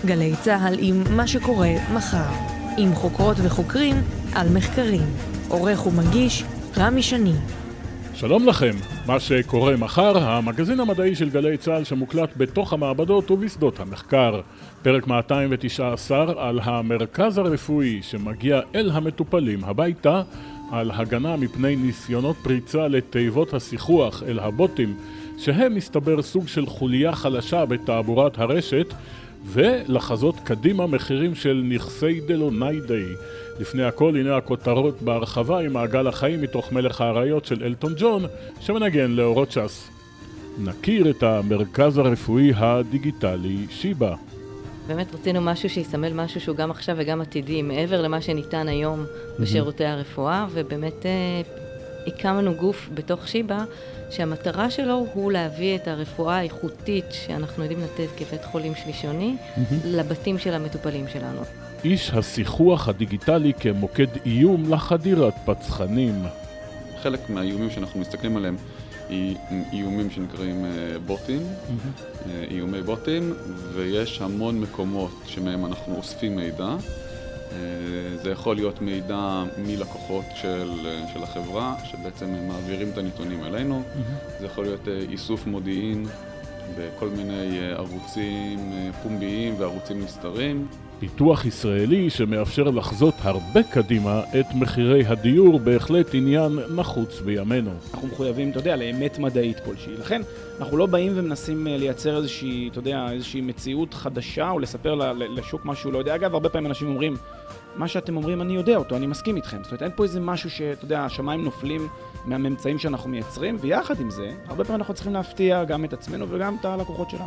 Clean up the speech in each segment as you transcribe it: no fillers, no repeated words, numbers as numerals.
גלי צהל עם מה שקורה מחר. עם חוקרות וחוקרים על מחקרים. עורך ומגיש רמי שני. שלום לכם, מה שקורה מחר, המגזין המדעי של גלי צהל שמוקלט בתוך המעבדות ובשדות המחקר. פרק 219 על המרכז הרפואי שמגיע אל המטופלים הביתה, על הגנה מפני ניסיונות פריצה לתיבות השיחוח אל הבוטים, שהם מסתבר סוג של חוליה חלשה בתעבורת הרשת, ולחזות קדימה מחירים של נכסי דלוניידי. לפני הכל, הנה הכותרות בהרחבה עם מעגל החיים מתוך מלך האריות של אלטון ג'ון, שמנגן לאורות ש"ס. נכיר את המרכז הרפואי הדיגיטלי שיבא. באמת רצינו משהו שיסמל משהו שהוא גם עכשיו וגם עתידי, מעבר למה שניתן היום בשירותי הרפואה, ובאמת הקמנו גוף בתוך שיבא, שהמטרה שלו הוא להביא את הרפואה האיכותית שאנחנו יודעים לתת כבית חולים שלישוני לבתים של המטופלים שלנו. איש השיחוח הדיגיטלי כמוקד איום לחדירת פצחנים. חלק מהאיומים שאנחנו מסתכלים עליהם איומים שנקראים בוטים, איומי בוטים, ויש המון מקומות שמהם אנחנו אוספים מידע. זה יכול להיות מידע מלקוחות של החברה, שבעצם מעבירים את הנתונים אלינו. זה יכול להיות איסוף מודיעין בכל מיני ערוצים פומביים וערוצים נסתרים. פיתוח ישראלי שמאפשר לחזות הרבה קדימה את מחירי הדיור, בהחלט עניין נחוץ בימינו. אנחנו מחויבים, אתה יודע, לאמת מדעית כלשהי. לכן אנחנו לא באים ומנסים לייצר איזושהי, אתה יודע, איזושהי מציאות חדשה או לספר לשוק משהו לא יודע. אגב, הרבה פעמים אנשים אומרים, מה שאתם אומרים אני יודע אותו, אני מסכים איתכם. זאת אומרת, אין פה איזה משהו שאתה יודע, השמיים נופלים מהממצאים שאנחנו מייצרים, ויחד עם זה, הרבה פעמים אנחנו צריכים להפתיע גם את עצמנו וגם את הלקוחות שלנו.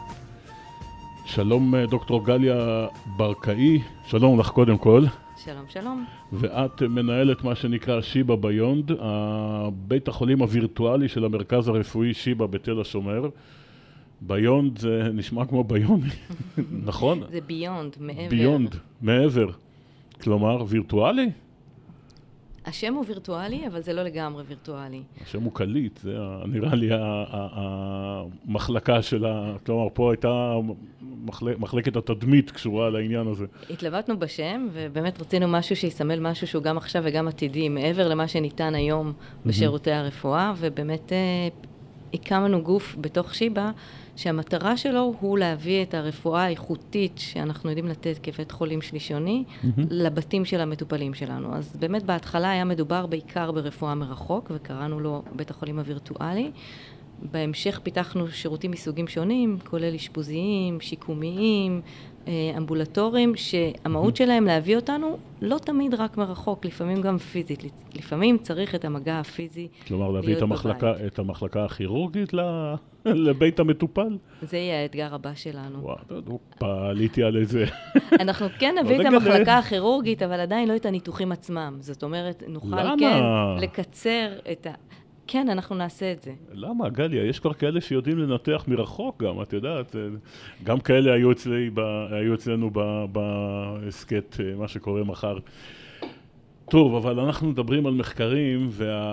שלום דוקטור גליה ברקאי, שלום לך קודם כל. שלום, שלום. ואת מנהלת מה שנקרא שיבא ביונד, בית החולים הווירטואלי של המרכז הרפואי שיבא בתל השומר. ביונד זה נשמע כמו ביונד, נכון? זה ביונד, מעבר. ביונד, מעבר. כלומר, וירטואלי? השם הוא וירטואלי, אבל זה לא לגמרי וירטואלי. השם הוא קליט, זה נראה לי המחלקה שלה, כלומר, פה הייתה מחלקת התדמית קשורה לעניין הזה. התלבטנו בשם, ובאמת רצינו משהו שיסמל משהו שהוא גם עכשיו וגם עתידי, מעבר למה שניתן היום בשירותי הרפואה, ובאמת הקמנו גוף בתוך שיבא, שהמטרה שלו הוא להביא את הרפואה האיכותית שאנחנו יודעים לתת כבית חולים שלישוני לבתים של המטופלים שלנו. אז באמת בהתחלה היה מדובר בעיקר ברפואה מרחוק, וקראנו לו בית החולים הווירטואלי. בהמשך פיתחנו שירותים מסוגים שונים, כולל אשפוזיים, שיקומיים, אמבולטוריים, שהמהות שלהם להביא אותנו לא תמיד רק מרחוק, לפעמים גם פיזית. לפעמים צריך את המגע הפיזי. כלומר, להביא את המחלקה הכירורגית לבית המטופל? זה יהיה האתגר הבא שלנו. וואו, פעליתי על איזה. אנחנו כן נביא את המחלקה הכירורגית, אבל עדיין לא את הניתוחים עצמם. זאת אומרת, נוכל כן לקצר את כן, אנחנו נעשה את זה. למה, גליה? יש כבר כאלה שיודעים לנתח מרחוק גם, את יודעת. גם כאלה היו אצלנו בעסקת מה שקורה מחר. טוב, אבל אנחנו מדברים על מחקרים,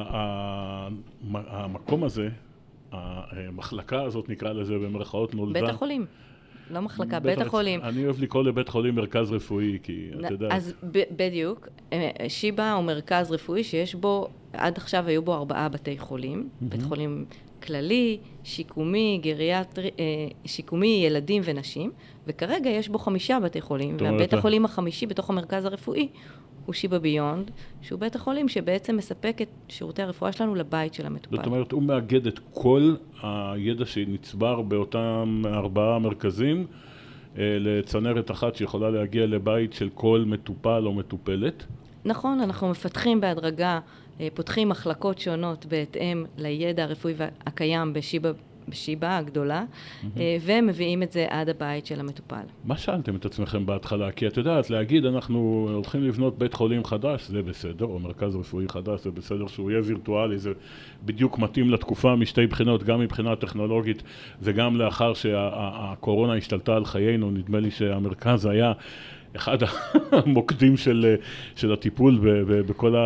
והמקום הזה, המחלקה הזאת נקרא לזה במרכאות נולדה. בית החולים. לא מחלקה, בית החולים. אני אוהב לקרוא לבית חולים מרכז רפואי, כי את יודעת. אז בדיוק, שיבא הוא מרכז רפואי שיש בו, עד עכשיו היו בו 4 בתי חולים. בית חולים כללי, שיקומי, גריאטרי, שיקומי, ילדים ונשים, וכרגע יש בו 5 בתי חולים, והבית החולים החמישי בתוך המרכז הרפואי הוא שיבא ביונד, שהוא בית החולים שבעצם מספק את שירותי הרפואה שלנו לבית של המטופל. זאת אומרת, הוא מאגד את כל הידע שנצבר באותם 4 מרכזים, לצנרת אחת שיכולה להגיע לבית של כל מטופל או מטופלת. נכון, אנחנו מפתחים בהדרגה, פותחים מחלקות שונות בהתאם לידע הרפואי הקיים בשיבא הגדולה, ומביאים את זה עד הבית של המטופל. מה שאלתם את עצמכם בהתחלה? כי את יודעת, להגיד אנחנו הולכים לבנות בית חולים חדש, זה בסדר, או מרכז רפואי חדש, זה בסדר שהוא יהיה וירטואלי, זה בדיוק מתאים לתקופה משתי בחינות, גם מבחינה טכנולוגית וגם לאחר שהקורונה השתלטה על חיינו. נדמה לי שהמרכז היה אחד המוקדים של הטיפול בכל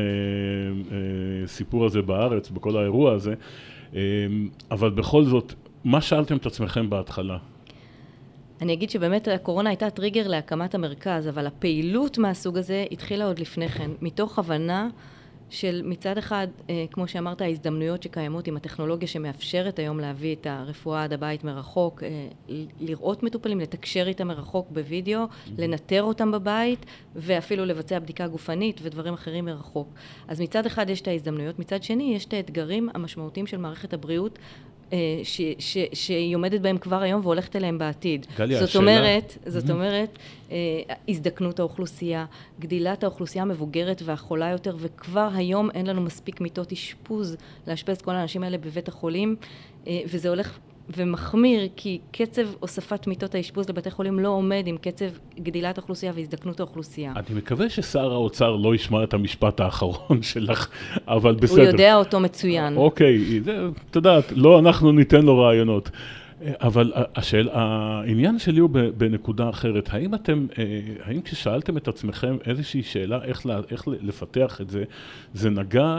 הסיפור הזה בארץ, בכל האירוע הזה. אבל בכל זאת, מה שאלתם את עצמכם בהתחלה? אני אגיד שבאמת הקורונה הייתה טריגר להקמת המרכז, אבל הפעילות מהסוג הזה התחילה עוד לפני כן, מתוך הבנה של מצד אחד, כמו שאמרת, ההזדמנויות שקיימות עם הטכנולוגיה שמאפשרת היום להביא את הרפואה עד הבית מרחוק, לראות מטופלים, לתקשר איתם מרחוק בווידאו, לנטר אותם בבית, ואפילו לבצע בדיקה גופנית ודברים אחרים מרחוק. אז מצד אחד יש את ההזדמנויות, מצד שני יש את האתגרים המשמעותיים של מערכת הבריאות, שהיא עומדת בהם כבר היום והולכת אליהם בעתיד. זאת אומרת, הזדקנות האוכלוסייה, גדילת האוכלוסייה המבוגרת והחולה יותר, וכבר היום אין לנו מספיק מיטות אשפוז לאשפז את כל האנשים האלה בבית החולים, וזה הולך ומחמיר, כי קצב הוספת מיטות האשפוז לבתי חולים לא עומד עם קצב גדילת האוכלוסייה והזדקנות האוכלוסייה. אני מקווה ששר האוצר לא ישמע את המשפט האחרון שלך, אבל בסדר. הוא יודע אותו מצוין. אוקיי, אתה יודעת, לא אנחנו ניתן לו רעיונות. אבל העניין שלי הוא בנקודה אחרת. האם כששאלתם את עצמכם איזושהי שאלה איך לפתח את זה, זה נגע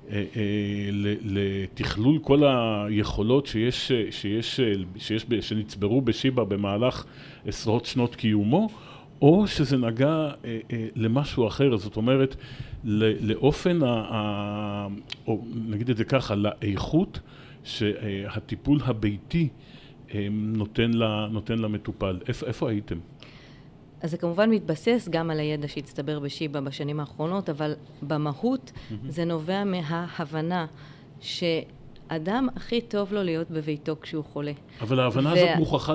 לתכלול כל היכולות שנצברו בשיבא במהלך עשרות שנות קיומו, או שזה נגע למשהו אחר, זאת אומרת, לאופן, או נגיד את זה ככה, לאיכות שהטיפול הביתי נותן למטופל. איפה הייתם? אז זה כמובן מתבסס גם על הידע שהצטבר בשיבא בשנים האחרונות, אבל במהות זה נובע מההבנה שאדם הכי טוב לו להיות בביתו כשהוא חולה. אבל ההבנה הזאת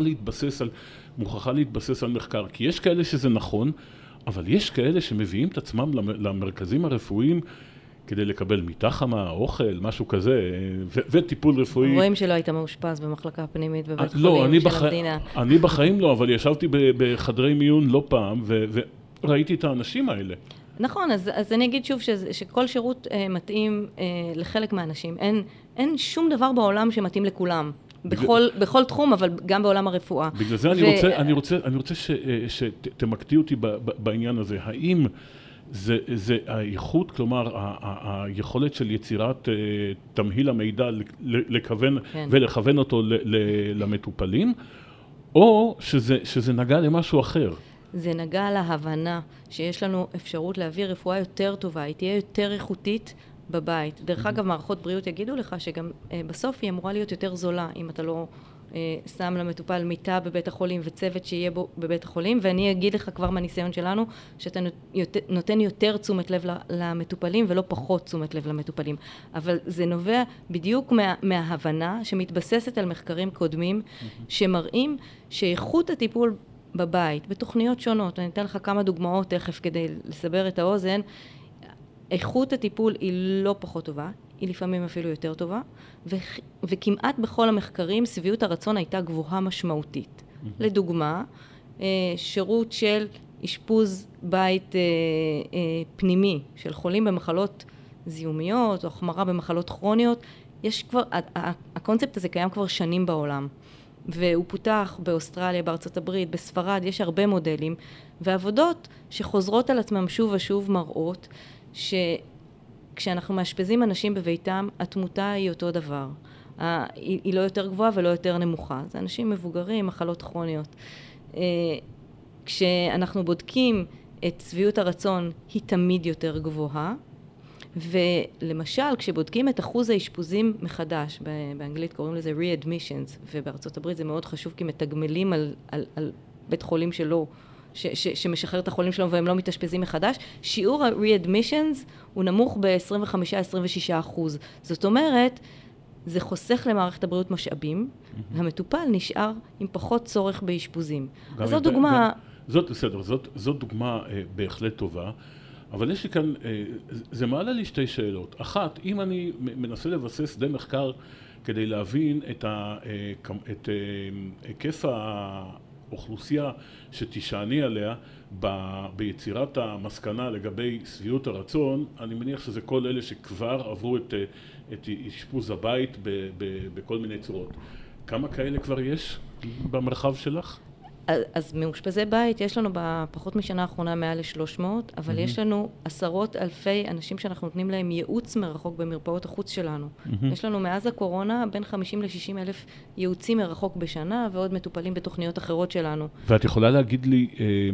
מוכרחה להתבסס על מחקר, כי יש כאלה שזה נכון, אבל יש כאלה שמביאים את עצמם למרכזים הרפואיים כדי לקבל מיטה חמה, אוכל, משהו כזה, וטיפול רפואי. רואים שלא היית מאושפז במחלקה פנימית בבית חולים של המדינה. אני בחיים לא, אבל ישבתי בחדרי מיון לא פעם, וראיתי את האנשים האלה. נכון, אז אני אגיד שוב שכל שירות מתאים לחלק מהאנשים. אין שום דבר בעולם שמתאים לכולם. בכל תחום, אבל גם בעולם הרפואה. בגלל זה אני רוצה שתמקדי אותי בעניין הזה. האם זה האיכות, כלומר, היכולת של יצירת תמהיל המידע לכוון ולכוון אותו למטופלים, או שזה נגע למשהו אחר? זה נגע להבנה שיש לנו אפשרות להביא רפואה יותר טובה, היא תהיה יותר איכותית בבית. דרך אגב, מערכות בריאות יגידו לך שגם בסוף היא אמורה להיות יותר זולה, אם אתה לא שם למטופל מיטה בבית החולים וצוות שיהיה בו בבית החולים, ואני אגיד לך כבר מהניסיון שלנו, שאתה נותן יותר תשומת לב למטופלים ולא פחות תשומת לב למטופלים. אבל זה נובע בדיוק מההבנה שמתבססת על מחקרים קודמים, שמראים שאיכות הטיפול בבית, בתוכניות שונות, אני אתן לך כמה דוגמאות תכף כדי לסבר את האוזן, איכות הטיפול היא לא פחות טובה, היא לפעמים אפילו יותר טובה, וכמעט בכל המחקרים סביעות הרצון הייתה גבוהה משמעותית. לדוגמה, שירות של אשפוז בית פנימי של חולים במחלות זיהומיות או החמרה במחלות כרוניות, יש כבר, הקונספט הזה קיים כבר שנים בעולם. והוא פותח באוסטרליה, בארצות הברית, בספרד, יש הרבה מודלים, ועבודות שחוזרות על עצמם שוב ושוב מראות, שכשאנחנו מאשפזים אנשים בביתם, התמותה היא אותו דבר. היא לא יותר גבוהה ולא יותר נמוכה. זה אנשים מבוגרים, מחלות כרוניות. כשאנחנו בודקים את שביעות הרצון, היא תמיד יותר גבוהה. ולמשל, כשבודקים את אחוז האשפוזים מחדש, באנגלית קוראים לזה readmissions, ובארצות הברית זה מאוד חשוב, כי מתגמלים על בית חולים שלו, שמשחרר את החולים שלו והם לא מתאשפזים מחדש, שיעור ה-readmissions הוא נמוך ב-25-26%. זאת אומרת, זה חוסך למערכת הבריאות משאבים, המטופל נשאר עם פחות צורך באשפוזים. אז זו דוגמה... זאת דוגמה בהחלט טובה, אבל יש לי כאן, זה מעלה לי שתי שאלות. אחת, אם אני מנסה לבסס די מחקר כדי להבין את היקף האוכלוסייה שתשעני עליה ביצירת המסקנה לגבי שביעות הרצון, אני מניח שזה כל אלה שכבר עברו את אשפוז הבית בכל מיני צורות. כמה כאלה כבר יש במרחב שלך? אז מאושפזי בית, יש לנו בפחות משנה האחרונה מעל ל-300, אבל יש לנו עשרות אלפי אנשים שאנחנו נותנים להם ייעוץ מרחוק במרפאות החוץ שלנו. יש לנו מאז הקורונה בין 50 ל-60 אלף ייעוצים מרחוק בשנה, ועוד מטופלים בתוכניות אחרות שלנו. ואת יכולה להגיד לי,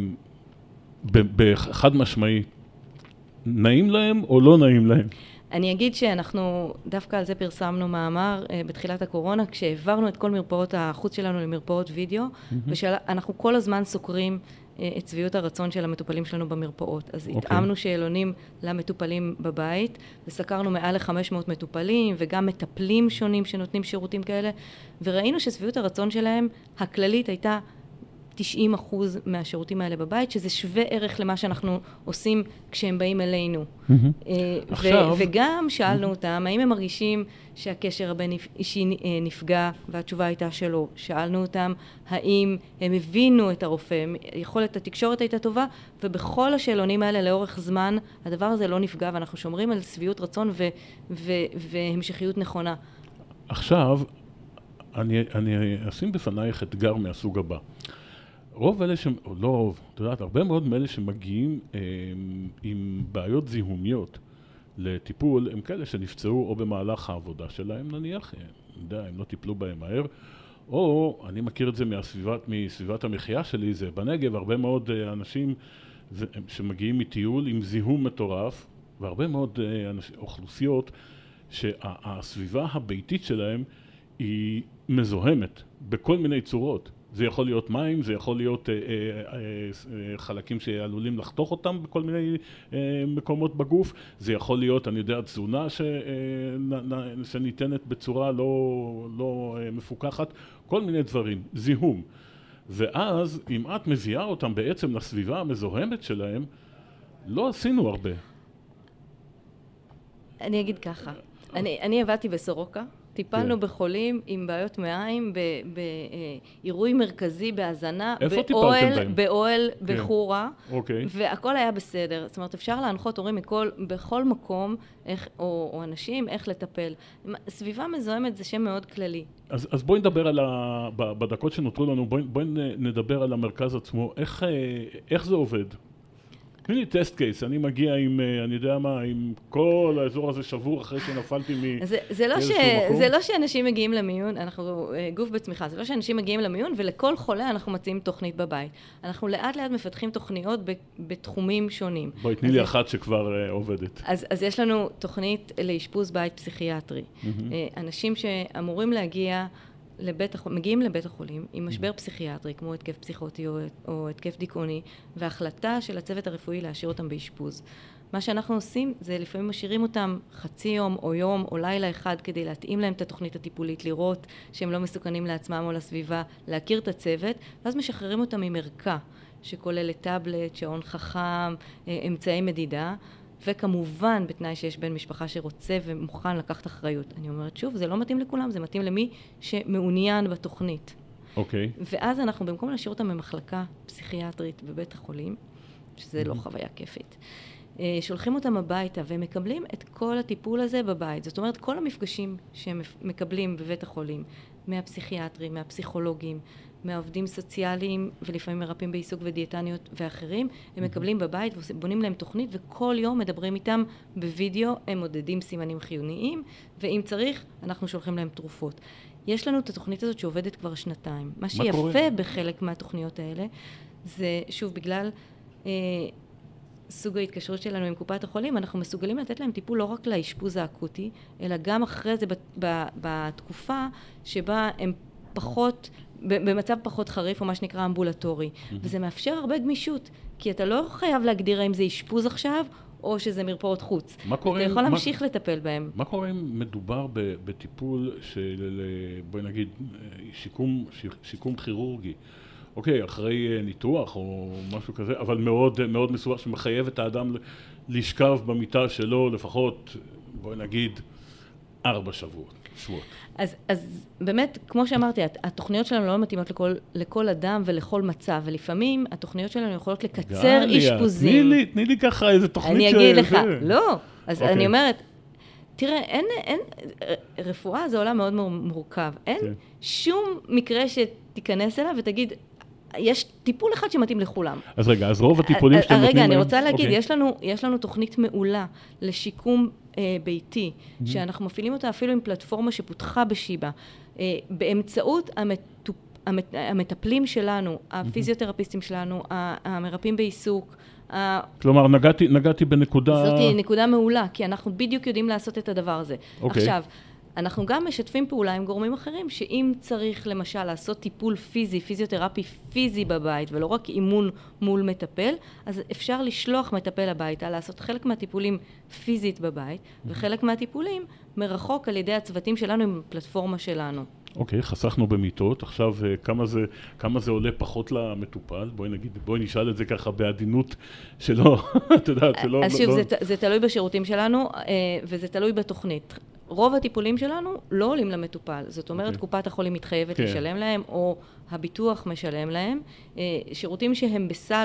בחד משמעי, נעים להם או לא נעים להם? אני אגיד שאנחנו, דווקא על זה פרסמנו מאמר בתחילת הקורונה, כשהעברנו את כל מרפאות החוץ שלנו למרפאות וידאו, ושאנחנו כל הזמן סוקרים את שביעות הרצון של המטופלים שלנו במרפאות. אז התאמנו שאלונים למטופלים בבית, וסקרנו מעל ל-500 מטופלים, וגם מטפלים שונים שנותנים שירותים כאלה, וראינו ששביעות הרצון שלהם, הכללית הייתה 90% מהשירותים האלה בבית, שזה שווה ערך למה שאנחנו עושים כשהם באים אלינו. וגם שאלנו אותם, האם הם מרגישים שהקשר הבין אישי נפגע, והתשובה הייתה שלא. שאלנו אותם, האם הם הבינו את הרופא, יכולת התקשורת הייתה טובה, ובכל השאלונים האלה לאורך זמן, הדבר הזה לא נפגע, ואנחנו שומרים על שביעות רצון והמשכיות נכונה. עכשיו, אני אשים בפנייך אתגר מהסוג הבא. רוב אלה לא רוב, את יודעת, הרבה מאוד מאלה שמגיעים עם בעיות זיהומיות לטיפול, הם כאלה שנפצעו או במהלך העבודה שלהם, נניח, הם לא טיפלו בהם מהר, או, אני מכיר את זה מסביבת המחיה שלי, זה בנגב, הרבה מאוד אנשים שמגיעים מטיול עם זיהום מטורף, והרבה מאוד אוכלוסיות שהסביבה הביתית שלהם היא מזוהמת בכל מיני צורות. זה יכול להיות מים, זה יכול להיות חלקים שעלולים לחתוך אותם בכל מיני מקומות בגוף, זה יכול להיות, אני יודע, תזונה שניתנת בצורה לא מפוקחת, כל מיני דברים, זיהום. ואז, אם את מביאה אותם בעצם לסביבה המזוהמת שלהם, לא עשינו הרבה. אני אגיד ככה, אני עבדתי בסורוקה, טיפלנו בחולים עם בעיות מעיים, בעירוי מרכזי, בהזנה, באוהל בחורה, והכל היה בסדר. זאת אומרת, אפשר להנחות הורים בכל מקום, או אנשים, איך לטפל. סביבה מזוהמת זה שם מאוד כללי. אז בואי נדבר בדקות שנותרו לנו, בואי נדבר על המרכז עצמו, איך זה עובד? תני לי טסט קייס, אני מגיע עם, אני יודע מה, עם כל האזור הזה שבור אחרי שנפלתי זה לא שאנשים מגיעים למיון, אנחנו גוף בצמיחה, זה לא שאנשים מגיעים למיון ולכל חולה אנחנו מציעים תוכנית בבית. אנחנו לאט לאט מפתחים תוכניות בתחומים שונים. בואי, תני לי אחת שכבר עובדת. אז יש לנו תוכנית לאשפוז בית פסיכיאטרי. אנשים שאמורים להגיע מגיעים לבית החולים עם משבר פסיכיאטרי, כמו התקף פסיכוטי או התקף דיכאוני, והחלטה של הצוות הרפואי להשאיר אותם באשפוז. מה שאנחנו עושים זה לפעמים משאירים אותם חצי יום או יום או לילה אחד כדי להתאים להם את התוכנית הטיפולית, לראות שהם לא מסוכנים לעצמם או לסביבה, להכיר את הצוות, ואז משחררים אותם ממרקע שכולל טאבלט, שעון חכם, אמצעי מדידה, וכמובן בתנאי שיש בן משפחה שרוצה ומוכן לקחת אחריות. אני אומרת שוב, זה לא מתאים לכולם, זה מתאים למי שמעוניין בתוכנית. אוקיי. ואז אנחנו במקום להשאיר אותם במחלקה פסיכיאטרית בבית החולים, שזה לא חוויה כיפית, שולחים אותם הביתה ומקבלים את כל הטיפול הזה בבית. זאת אומרת, כל המפגשים שהם מקבלים בבית החולים, מהפסיכיאטרים, מהפסיכולוגים, מהעובדים סוציאליים ולפעמים מרפאים בעיסוק ודיאטניות ואחרים, הם מקבלים בבית ובונים להם תוכנית וכל יום מדברים איתם בווידאו, הם מודדים סימנים חיוניים, ואם צריך אנחנו שולחים להם תרופות. יש לנו את התוכנית הזאת שעובדת כבר שנתיים. מה שיפה בחלק מהתוכניות האלה, זה שוב בגלל סוג ההתקשרות שלנו עם קופת החולים, אנחנו מסוגלים לתת להם טיפול לא רק לאשפוז האקוטי, אלא גם אחרי זה בתקופה שבה הם פחות במצב פחות חריף, או מה שנקרא אמבולטורי. וזה מאפשר הרבה גמישות, כי אתה לא חייב להגדיר האם זה אשפוז עכשיו, או שזה מרפאות חוץ. אתה יכול להמשיך לטפל בהם. מה קורה אם מדובר בטיפול של, בואי נגיד, שיקום כירורגי? אוקיי, אחרי ניתוח או משהו כזה, אבל מאוד מאוד מסובך שמחייב את האדם לשכב במיטה שלו לפחות, בואי נגיד, 4 שבועות. אז באמת, כמו שאמרתי, התוכניות שלנו לא מתאימות לכל אדם ולכל מצב, ולפעמים התוכניות שלנו יכולות לקצר אשפוזים. תני לי ככה איזה תוכנית אני אגיד לך, לא. אז אני אומרת, תראה, אין, רפואה זה עולם מאוד מורכב. אין שום מקרה שתיכנס אליו ותגיד, יש טיפול אחד שמתאים לכולם. אז רגע, אז רוב הטיפולים שאתם נותנים... רגע, אני רוצה להגיד, יש לנו תוכנית מעולה לשיקום ביתי, שאנחנו מפעילים אותה אפילו עם פלטפורמה שפותחה בשיבא, באמצעות המטפלים שלנו, הפיזיותרפיסטים שלנו, המרפאים בעיסוק. כלומר, נגעתי בנקודה... זאת נקודה מעולה, כי אנחנו בדיוק יודעים לעשות את הדבר הזה. עכשיו, אנחנו גם משתפים פעולה עם גורמים אחרים, שאם צריך למשל לעשות טיפול פיזי, פיזיותרפי פיזי בבית, ולא רק אימון מול מטפל, אז אפשר לשלוח מטפל הביתה, לעשות חלק מהטיפולים פיזית בבית, וחלק מהטיפולים מרחוק על ידי הצוותים שלנו עם הפלטפורמה שלנו. אוקיי, חסכנו במיטות, עכשיו כמה זה עולה פחות למטופל? בואי נשאל את זה ככה בעדינות שלא, את יודעת, שלא... אז שוב, זה תלוי בשירותים שלנו, וזה תלוי בתוכנית. רוב הטיפולים שלנו לא עולים למטופל, זאת אומרת, קופת החולים מתחייבת לשלם להם, או הביטוח משלם להם. שירותים שהם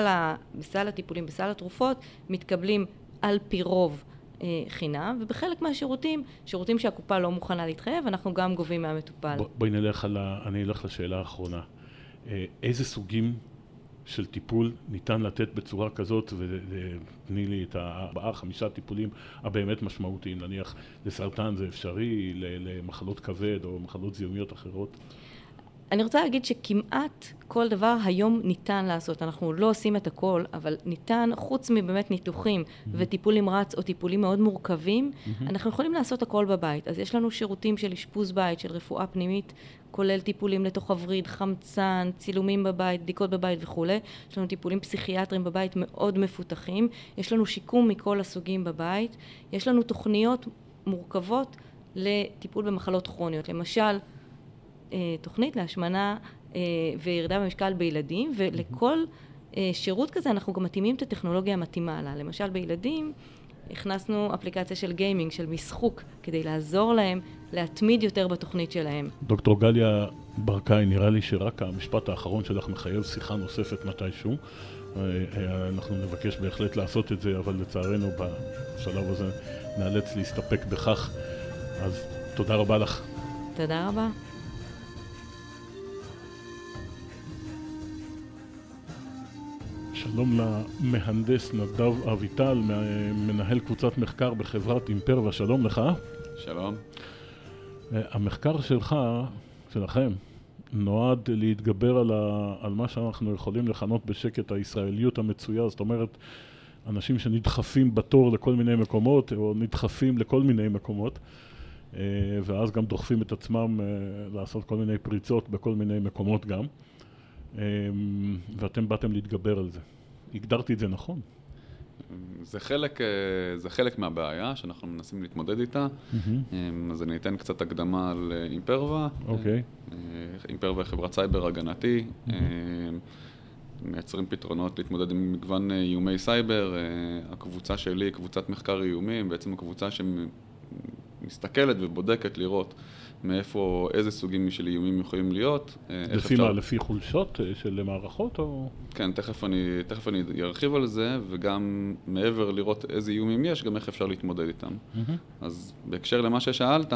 בסל הטיפולים, בסל התרופות, מתקבלים על פי רוב חינם, ובחלק מהשירותים, שירותים שהקופה לא מוכנה להתחייב, אנחנו גם גובים מהמטופל. בואי אני אלך לשאלה האחרונה. איזה סוגים של טיפול ניתן לתת בצורה כזאת, ותני לי את 4-5 טיפולים הבאמת משמעותיים, נניח לסרטן זה אפשרי, למחלות כבד או מחלות זיהומיות אחרות? אני רוצה להגיד שכמעט כל דבר היום ניתן לעשות. אנחנו לא עושים את הכל, אבל ניתן, חוץ מבאמת ניתוחים וטיפול נמרץ או טיפולים מאוד מורכבים, אנחנו יכולים לעשות הכל בבית. אז יש לנו שירותים של אשפוז בית, של רפואה פנימית, כולל טיפולים לתוך הווריד, חמצן, צילומים בבית, בדיקות בבית וכו'. יש לנו טיפולים פסיכיאטריים בבית מאוד מפותחים. יש לנו שיקום מכל הסוגים בבית. יש לנו תוכניות מורכבות לטיפול במחלות כרוניות. למשל, תוכנית להשמנה וירידה במשקל בילדים, ולכל שירות כזה אנחנו גם מתאימים את הטכנולוגיה המתאימה לה. למשל בילדים הכנסנו אפליקציה של גיימינג, של משחוק, כדי לעזור להם להתמיד יותר בתוכנית שלהם. דוקטור גליה ברקאי, נראה לי שרק המשפט האחרון שלך מחייב שיחה נוספת מתישהו. אנחנו נבקש בהחלט לעשות את זה, אבל לצערנו בשלב הזה נאלץ להסתפק בכך. אז תודה רבה לך. תודה רבה. שלום למהנדס נדב אביטל, מנהל קבוצת מחקר בחברת אימפרווה, שלום לך. שלום. המחקר שלכם, נועד להתגבר על מה שאנחנו יכולים לכנות בשקט הישראליות המצויה, זאת אומרת, אנשים שנדחפים בתור לכל מיני מקומות, או נדחפים לכל מיני מקומות, ואז גם דוחפים את עצמם לעשות כל מיני פריצות בכל מיני מקומות גם. ואתם באתם להתגבר על זה. הגדרתי את זה נכון? זה חלק מהבעיה שאנחנו מנסים להתמודד איתה. אז אני אתן קצת הקדמה על אימפרווה. אוקיי. אימפרווה היא חברת סייבר הגנתי. מייצרים פתרונות להתמודד עם מגוון איומי סייבר. הקבוצה שלי היא קבוצת מחקר איומים, בעצם הקבוצה מסתכלת ובודקת לראות מאיפה, איזה סוגים של איומים יכולים להיות. לפי חולשות של מערכות או? כן, תכף אני ארחיב על זה, וגם מעבר לראות איזה איומים יש, גם איך אפשר להתמודד איתם. אז בהקשר למה ששאלת,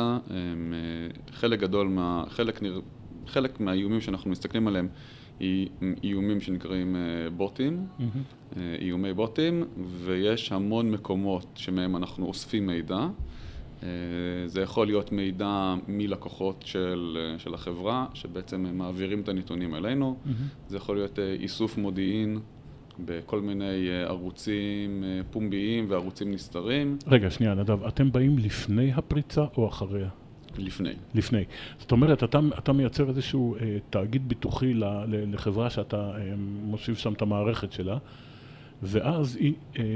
חלק מהאיומים שאנחנו מסתכלים עליהם, איומים שנקראים בוטים, איומי בוטים, ויש המון מקומות שמהם אנחנו אוספים מידע. זה יכול להיות מידע מלקוחות של החברה, שבעצם מעבירים את הנתונים אלינו. זה יכול להיות איסוף מודיעין בכל מיני ערוצים פומביים וערוצים נסתרים. רגע, שנייה, נדב, אתם באים לפני הפריצה או אחריה? לפני. זאת אומרת, אתה מייצר איזשהו תאגיד ביטוחי לחברה שאתה מושיב שם את המערכת שלה, ואז היא...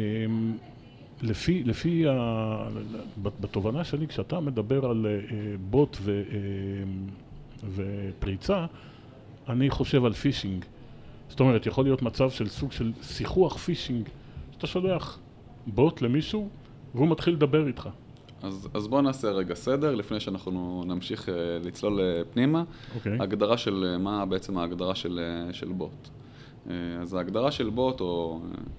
בתובנה שלי, כשאתה מדבר על בוט ופריצה, אני חושב על פישינג. זאת אומרת, יכול להיות מצב של סוג של שיחוח פישינג, שאתה שולח בוט למישהו, והוא מתחיל לדבר איתך. אז בואו נעשה רגע סדר, לפני שאנחנו נמשיך לצלול פנימה. ההגדרה של, מה בעצם ההגדרה של בוט? אז ההגדרה של בוט, או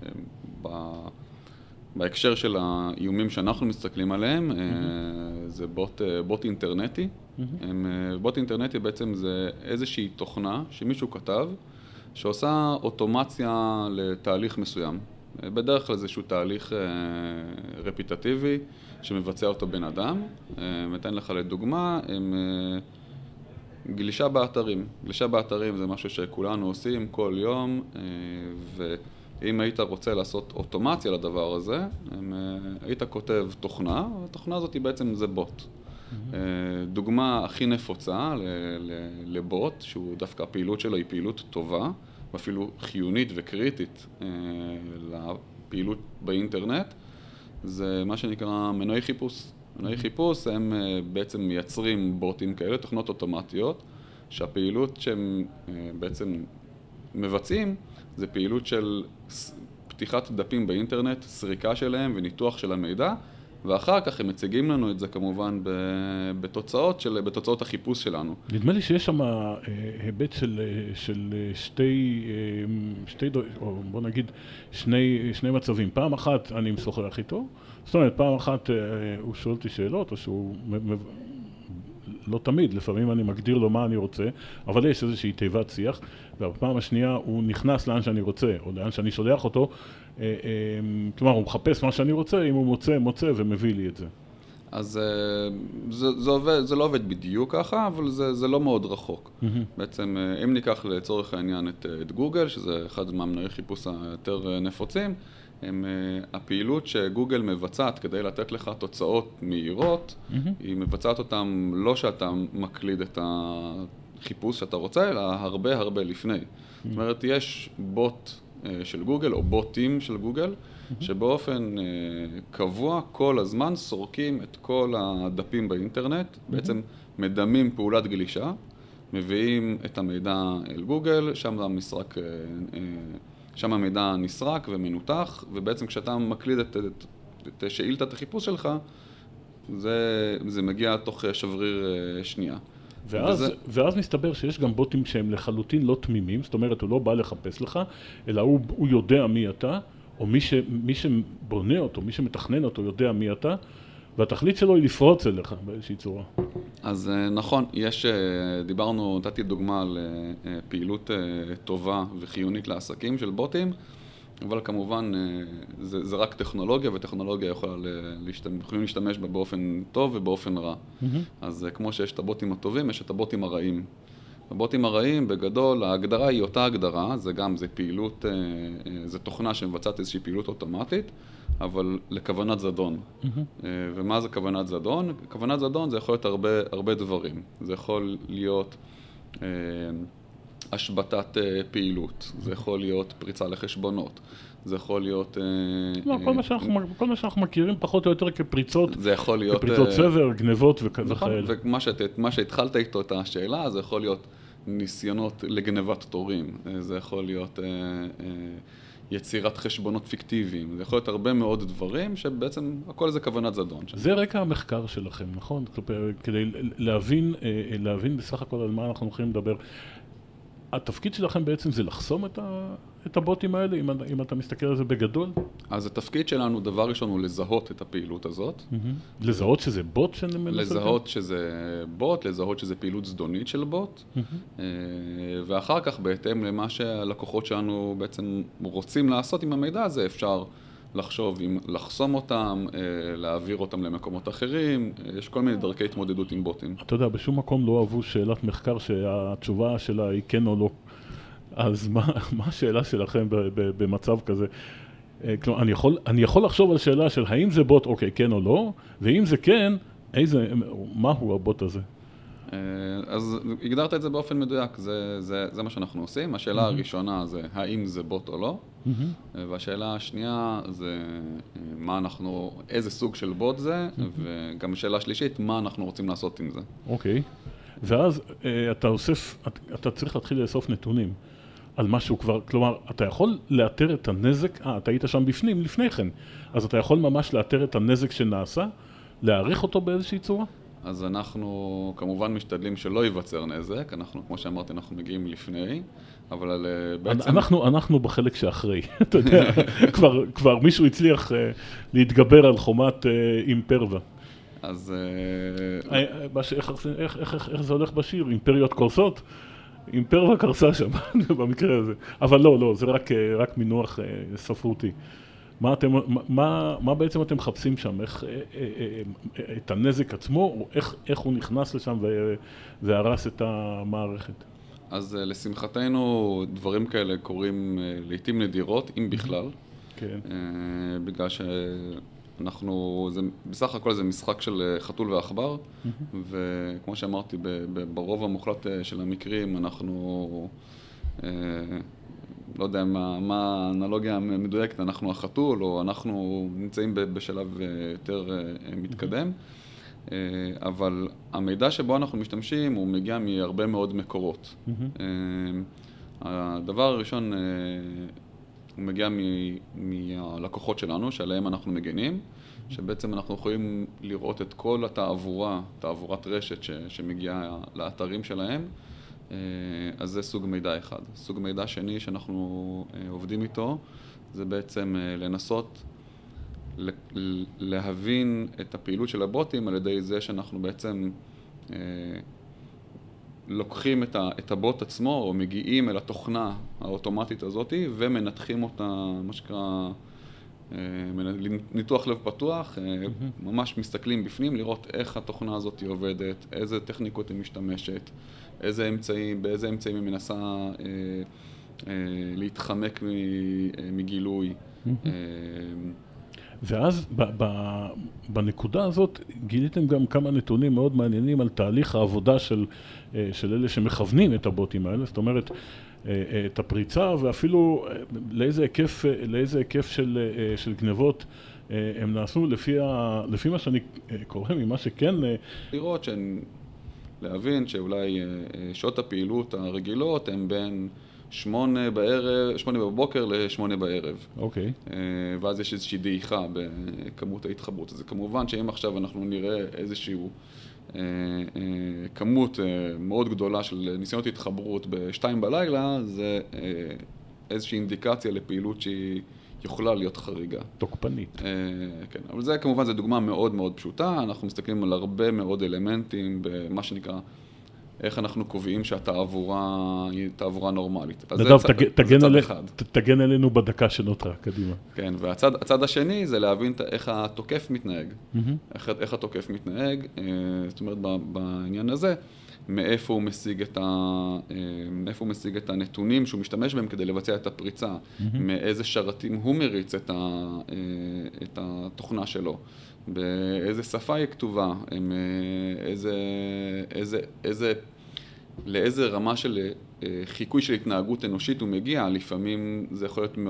בהקשר של האיומים שאנחנו מסתכלים עליהם, זה בוט אינטרנטי. בוט אינטרנטי בעצם זה איזושהי תוכנה שמישהו כתב, שעושה אוטומציה לתהליך מסוים. בדרך כלל זה איזשהו תהליך רפיטטיבי שמבצע אותו בן אדם. מתן לך לדוגמה, גלישה באתרים. גלישה באתרים זה משהו שכולנו עושים כל יום, ואם היית רוצה לעשות אוטומציה לדבר הזה, היית כותב תוכנה, והתוכנה הזאת בעצם זה בוט. דוגמה הכי נפוצה לבוט, שהוא דווקא הפעילות שלו היא פעילות טובה, ואפילו חיונית וקריטית לפעילות באינטרנט, זה מה שנקרא מנועי חיפוש. מנועי חיפוש הם בעצם מייצרים בוטים כאלה, תוכנות אוטומטיות, שהפעילות שהם בעצם מבצעים זה פעילות של פתיחת דפים באינטרנט, סריקה שלהם וניתוח של המידע, ואחר כך הם מציגים לנו את זה כמובן בתוצאות החיפוש שלנו. נדמה לי שיש שם היבט של שתי, או בוא נגיד שני מצבים. פעם אחת אני משוחח איתו, זאת אומרת פעם אחת הוא שואל אותי שאלות, או שהוא לא תמיד, לפעמים אני מגדיר לו מה אני רוצה, אבל יש איזושהי תיבת שיח, ובפעם השנייה הוא נכנס לאן שאני רוצה, או לאן שאני שולח אותו, כלומר הוא מחפש מה שאני רוצה, אם הוא מוצא ומביא לי את זה. אז זה לא עובד בדיוק ככה, אבל זה לא מאוד רחוק. בעצם אם ניקח לצורך העניין את גוגל, שזה אחד מהמנועי חיפוש היותר נפוצים, הפעילות שגוגל מבצעת כדי לתת לך תוצאות מהירות, היא מבצעת אותם לא שאתה מקליד את החיפוש שאתה רוצה, אלא הרבה הרבה לפני. זאת אומרת, יש בוט של גוגל או בוטים של גוגל, שבאופן קבוע כל הזמן סורקים את כל הדפים באינטרנט, בעצם מדמים פעולת גלישה, מביאים את המידע אל גוגל, שם המידע נסרק ומנותח, ובעצם כשאתה מקליד את שאילתת החיפוש שלך, זה מגיע תוך שבריר שנייה. ואז מסתבר שיש גם בוטים שהם לחלוטין לא תמימים, זאת אומרת, הוא לא בא לחפש לך, אלא הוא יודע מי אתה, או מי שבונה אותו, מי שמתכנן אותו יודע מי אתה, והתכלית שלו היא לפרוץ אליך באיזושהי צורה. אז נכון, נתתי דוגמה על פעילות טובה וחיונית לעסקים של בוטים, אבל כמובן זה רק טכנולוגיה, וטכנולוגיה יכולים להשתמש בה באופן טוב ובאופן רע. אז כמו שיש את הבוטים הטובים, יש את הבוטים הרעים. הבוטים הרעים, בגדול, ההגדרה היא אותה הגדרה, זה פעילות, זה תוכנה שמבצעת איזושהי פעילות אוטומטית, אבל לכוונת זדון. ומה זה כוונת זדון? כוונת זדון זה יכול להיות הרבה דברים. זה יכול להיות השבתת פעילות, זה יכול להיות פריצה לחשבונות, זה יכול להיות... כל מה שאנחנו מכירים פחות או יותר כפריצות, זה יכול להיות... כפריצות סבר, גנבות וכאלה. ומה שהתחלת איתו את השאלה, זה יכול להיות ניסיונות לגנבת תורים, זה יכול להיות יצירת חשבונות פיקטיביים, זה יכול להיות הרבה מאוד דברים שבעצם הכל זה כוונת זדון. זה רקע המחקר שלכם, נכון? כדי להבין בסך הכל על מה אנחנו הולכים לדבר. התפקיד שלכם בעצם זה לחסום את הבוטים האלה, אם אתה מסתכל על זה בגדול? אז התפקיד שלנו, דבר ראשון, הוא לזהות את הפעילות הזאת. לזהות שזה בוט שנמנסה? לזהות שזה בוט, לזהות שזה פעילות זדונית של בוט, ואחר כך, בהתאם למה שהלקוחות שלנו בעצם רוצים לעשות עם המידע הזה, אפשר לחשוב אם לחסום אותם, להעביר אותם למקומות אחרים, יש כל מיני דרכי התמודדות עם בוטים. אתה יודע, בשום מקום לא אהבו שאלת מחקר שהתשובה שלה היא כן או לא. אז מה השאלה שלכם במצב כזה? כלומר, אני יכול לחשוב על שאלה של האם זה בוט, אוקיי, כן או לא, ואם זה כן, מהו הבוט הזה? אז הגדרת את זה באופן מדויק, זה מה שאנחנו עושים. השאלה הראשונה זה האם זה בוט או לא, והשאלה השנייה זה איזה סוג של בוט זה, וגם השאלה השלישית, מה אנחנו רוצים לעשות עם זה. אוקיי, ואז אתה צריך להתחיל לאסוף נתונים על משהו כבר, כלומר, אתה יכול לאתר את הנזק, אתה היית שם בפנים לפני כן, אז אתה יכול ממש לאתר את הנזק שנעשה, להעריך אותו באיזושהי צורה? אז אנחנו כמובן משתדלים שלא ייווצר נזק, כמו שאמרתי, אנחנו מגיעים לפני, אבל בעצם... אנחנו בחלק שאחרי, אתה יודע, כבר מישהו הצליח להתגבר על חומת אימפרווה. אז... איך זה הולך בשיר? אימפריות קורסות? עם פרווה קרסה שם, במקרה הזה. אבל לא, זה רק מינוח ספרותי. מה בעצם אתם מחפשים שם? את הנזק עצמו, או איך הוא נכנס לשם והרס את המערכת? אז לשמחתנו, דברים כאלה קורים לעתים נדירות, אם בכלל. כן. בגלל שאנחנו, בסך הכל זה משחק של חתול ועכבר, וכמו שאמרתי, ברוב המוחלט של המקרים אנחנו, לא יודע מה האנלוגיה המדויקת, אנחנו החתול, או אנחנו נמצאים בשלב יותר מתקדם, אבל המידע שבו אנחנו משתמשים הוא מגיע מהרבה מאוד מקורות. הדבר הראשון, הוא מגיע מהלקוחות שלנו, שעליהם אנחנו מגנים, שבעצם אנחנו יכולים לראות את כל תעבורת רשת שמגיעה לאתרים שלהם, אז זה סוג מידע אחד. סוג מידע שני שאנחנו עובדים איתו, זה בעצם לנסות להבין את הפעילות של הבוטים על ידי זה שאנחנו בעצם לוקחים את הבוט עצמו, או מגיעים אל התוכנה האוטומטית הזאת, ומנתחים אותה, מה שקרה, ניתוח לב פתוח, ממש מסתכלים בפנים, לראות איך התוכנה הזאת עובדת, איזה טכניקות היא משתמשת, באיזה אמצעים היא מנסה להתחמק מגילוי. ואז בנקודה הזאת גיליתם גם כמה נתונים מאוד מעניינים על תהליך העבודה של אלה שמכוונים את הבוטים האלה, זאת אומרת, את הפריצה ואפילו לאיזה היקף של גנבות הם נעשו לפי מה שאני קורא, ממה שכן... לראות להבין שאולי שעות הפעילות הרגילות הן בין 8 בבוקר ל-8 בערב. אוקיי. ואז יש איזושהי דעיכה בכמות ההתחברות. אז כמובן שאם עכשיו אנחנו נראה איזשהו כמות מאוד גדולה של ניסיונות התחברות ב-2 בלילה, זה איזושהי אינדיקציה לפעילות שהיא יכולה להיות חריגה. תוקפנית. כן, אבל זה כמובן, זו דוגמה מאוד מאוד פשוטה. אנחנו מסתכלים על הרבה מאוד אלמנטים במה שנקרא איך אנחנו קובעים שהתעבורה היא תעבורה נורמלית. נדב, תגן עלינו בדקה שנותרה, קדימה. כן, והצד השני זה להבין איך התוקף מתנהג. איך התוקף מתנהג, זאת אומרת, בעניין הזה, מאיפה הוא משיג את הנתונים שהוא משתמש בהם כדי לבצע את הפריצה, מאיזה שרתים הוא מריץ את התוכנה שלו, באיזה שפה היא כתובה, לאיזה רמה של חיקוי של התנהגות אנושית הוא מגיע. לפעמים זה יכול להיות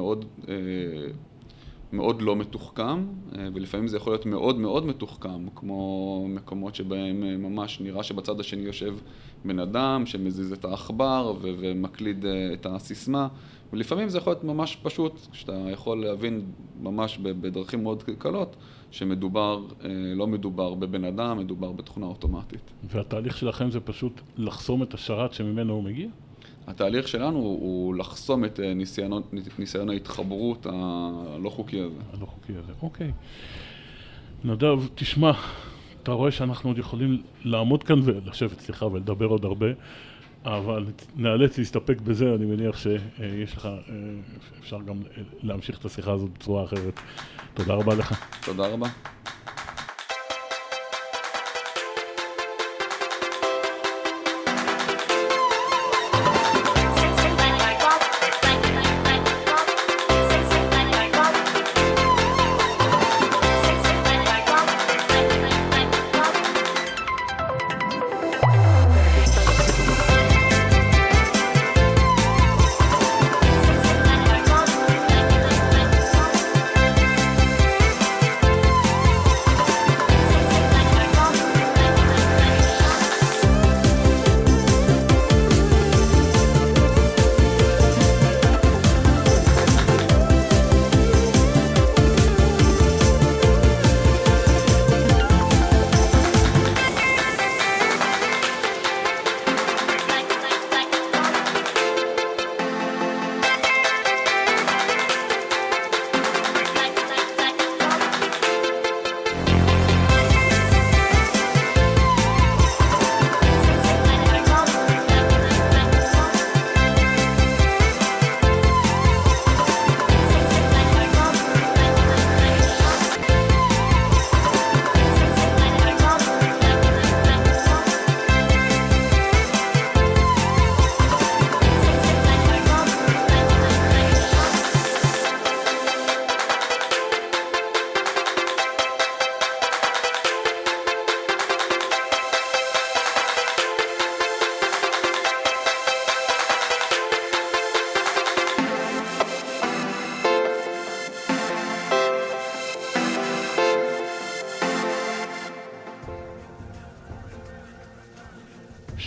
מאוד לא מתוחכם, ולפעמים זה יכול להיות מאוד מאוד מתוחכם, כמו מקומות שבהם ממש נראה שבצד השני יושב בן אדם שמזיז את העכבר ומקליד את הסיסמה, ולפעמים זה יכול להיות ממש פשוט, שאתה יכול להבין ממש בדרכים מאוד קלות, לא מדובר בבן אדם, מדובר בתוכנה אוטומטית. והתהליך שלכם זה פשוט לחסום את השרת שממנו הוא מגיע? התהליך שלנו הוא לחסום את ניסיון ההתחברות הלא חוקי הזה. הלא חוקי הזה, אוקיי. נדב, תשמע, אתה רואה שאנחנו עוד יכולים לעמוד כאן ולשבת, סליחה, ולדבר עוד הרבה, אבל נאלץ להסתפק בזה, אני מניח שיש לך, אפשר גם להמשיך את השיחה הזאת בצורה אחרת. תודה רבה לך. תודה רבה.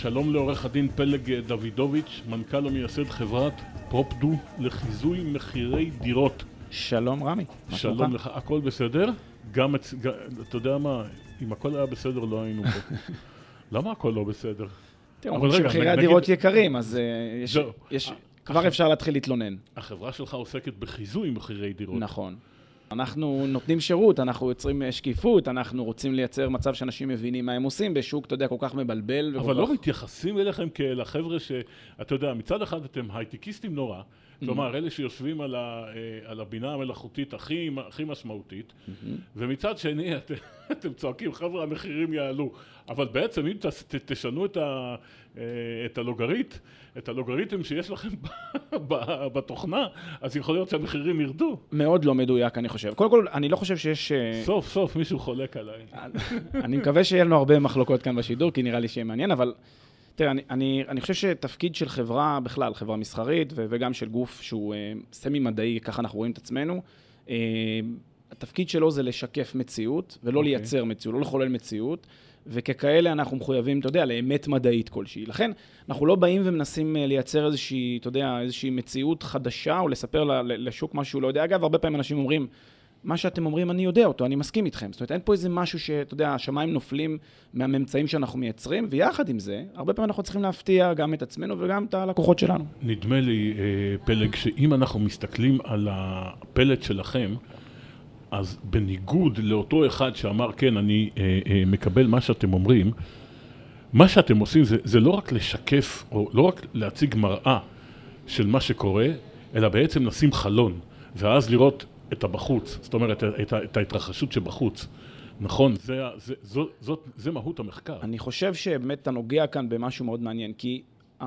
שלום לעורך הדין פלג דוידוביץ', מנכ"ל ומייסד חברת פרופדו לחיזוי מחירי דירות. שלום רמי. שלום לך, הכל בסדר? גם, אתה יודע מה, אם הכל היה בסדר לא היינו פה. למה הכל לא בסדר? תראו, שמחירי הדירות יקרים, אז כבר אפשר להתחיל להתלונן. החברה שלך עוסקת בחיזוי מחירי דירות. נכון. אנחנו נותנים שירות, אנחנו יוצרים שקיפות, אנחנו רוצים לייצר מצב שאנשים מבינים מה הם עושים בשוק, אתה יודע, כל כך מבלבל. אבל לא מתייחסים אליכם כאל החבר'ה שאתה יודע, מצד אחד אתם הייטקיסטים נורא, כלומר, אלה שיושבים על הבינה המלאכותית הכי משמעותית, ומצד שני אתם צועקים, חבר'ה, המחירים יעלו. אבל בעצם אם תשנו את הלוגריתם שיש לכם בתוכנה, אז יכול להיות שהמחירים ירדו. מאוד לא מדויק, אני חושב. קודם כל, אני לא חושב שיש... סוף מישהו חולק עליי. אני מקווה שיהיה לנו הרבה מחלוקות כאן בשידור, כי נראה לי שיהיה מעניין, אבל... תראה, אני חושב שתפקיד של חברה בכלל, חברה מסחרית וגם של גוף שהוא סמי-מדעי, ככה אנחנו רואים את עצמנו, התפקיד שלו זה לשקף מציאות ולא לייצר מציאות, לא לחולל מציאות, וככאלה אנחנו מחויבים, אתה יודע, לאמת מדעית כלשהי. לכן, אנחנו לא באים ומנסים לייצר איזושהי, אתה יודע, איזושהי מציאות חדשה או לספר לשוק משהו, לא יודע. אגב, הרבה פעמים אנשים אומרים, מה שאתם אומרים, אני יודע אותו, אני מסכים איתכם. זאת אומרת, אין פה איזה משהו שאתה יודע, השמיים נופלים מהממצאים שאנחנו מייצרים, ויחד עם זה, הרבה פעמים אנחנו צריכים להפתיע גם את עצמנו וגם את הלקוחות שלנו. נדמה לי, פלג, שאם אנחנו מסתכלים על הפלט שלכם, אז בניגוד לאותו אחד שאמר, כן, אני מקבל מה שאתם אומרים, מה שאתם עושים זה לא רק לשקף, או לא רק להציג מראה של מה שקורה, אלא בעצם נשים חלון, ואז לראות את הבחוץ, זאת אומרת, את ההתרחשות שבחוץ. נכון, זה מהות המחקר. אני חושב שבאמת אתה נוגע כאן במשהו מאוד מעניין, כי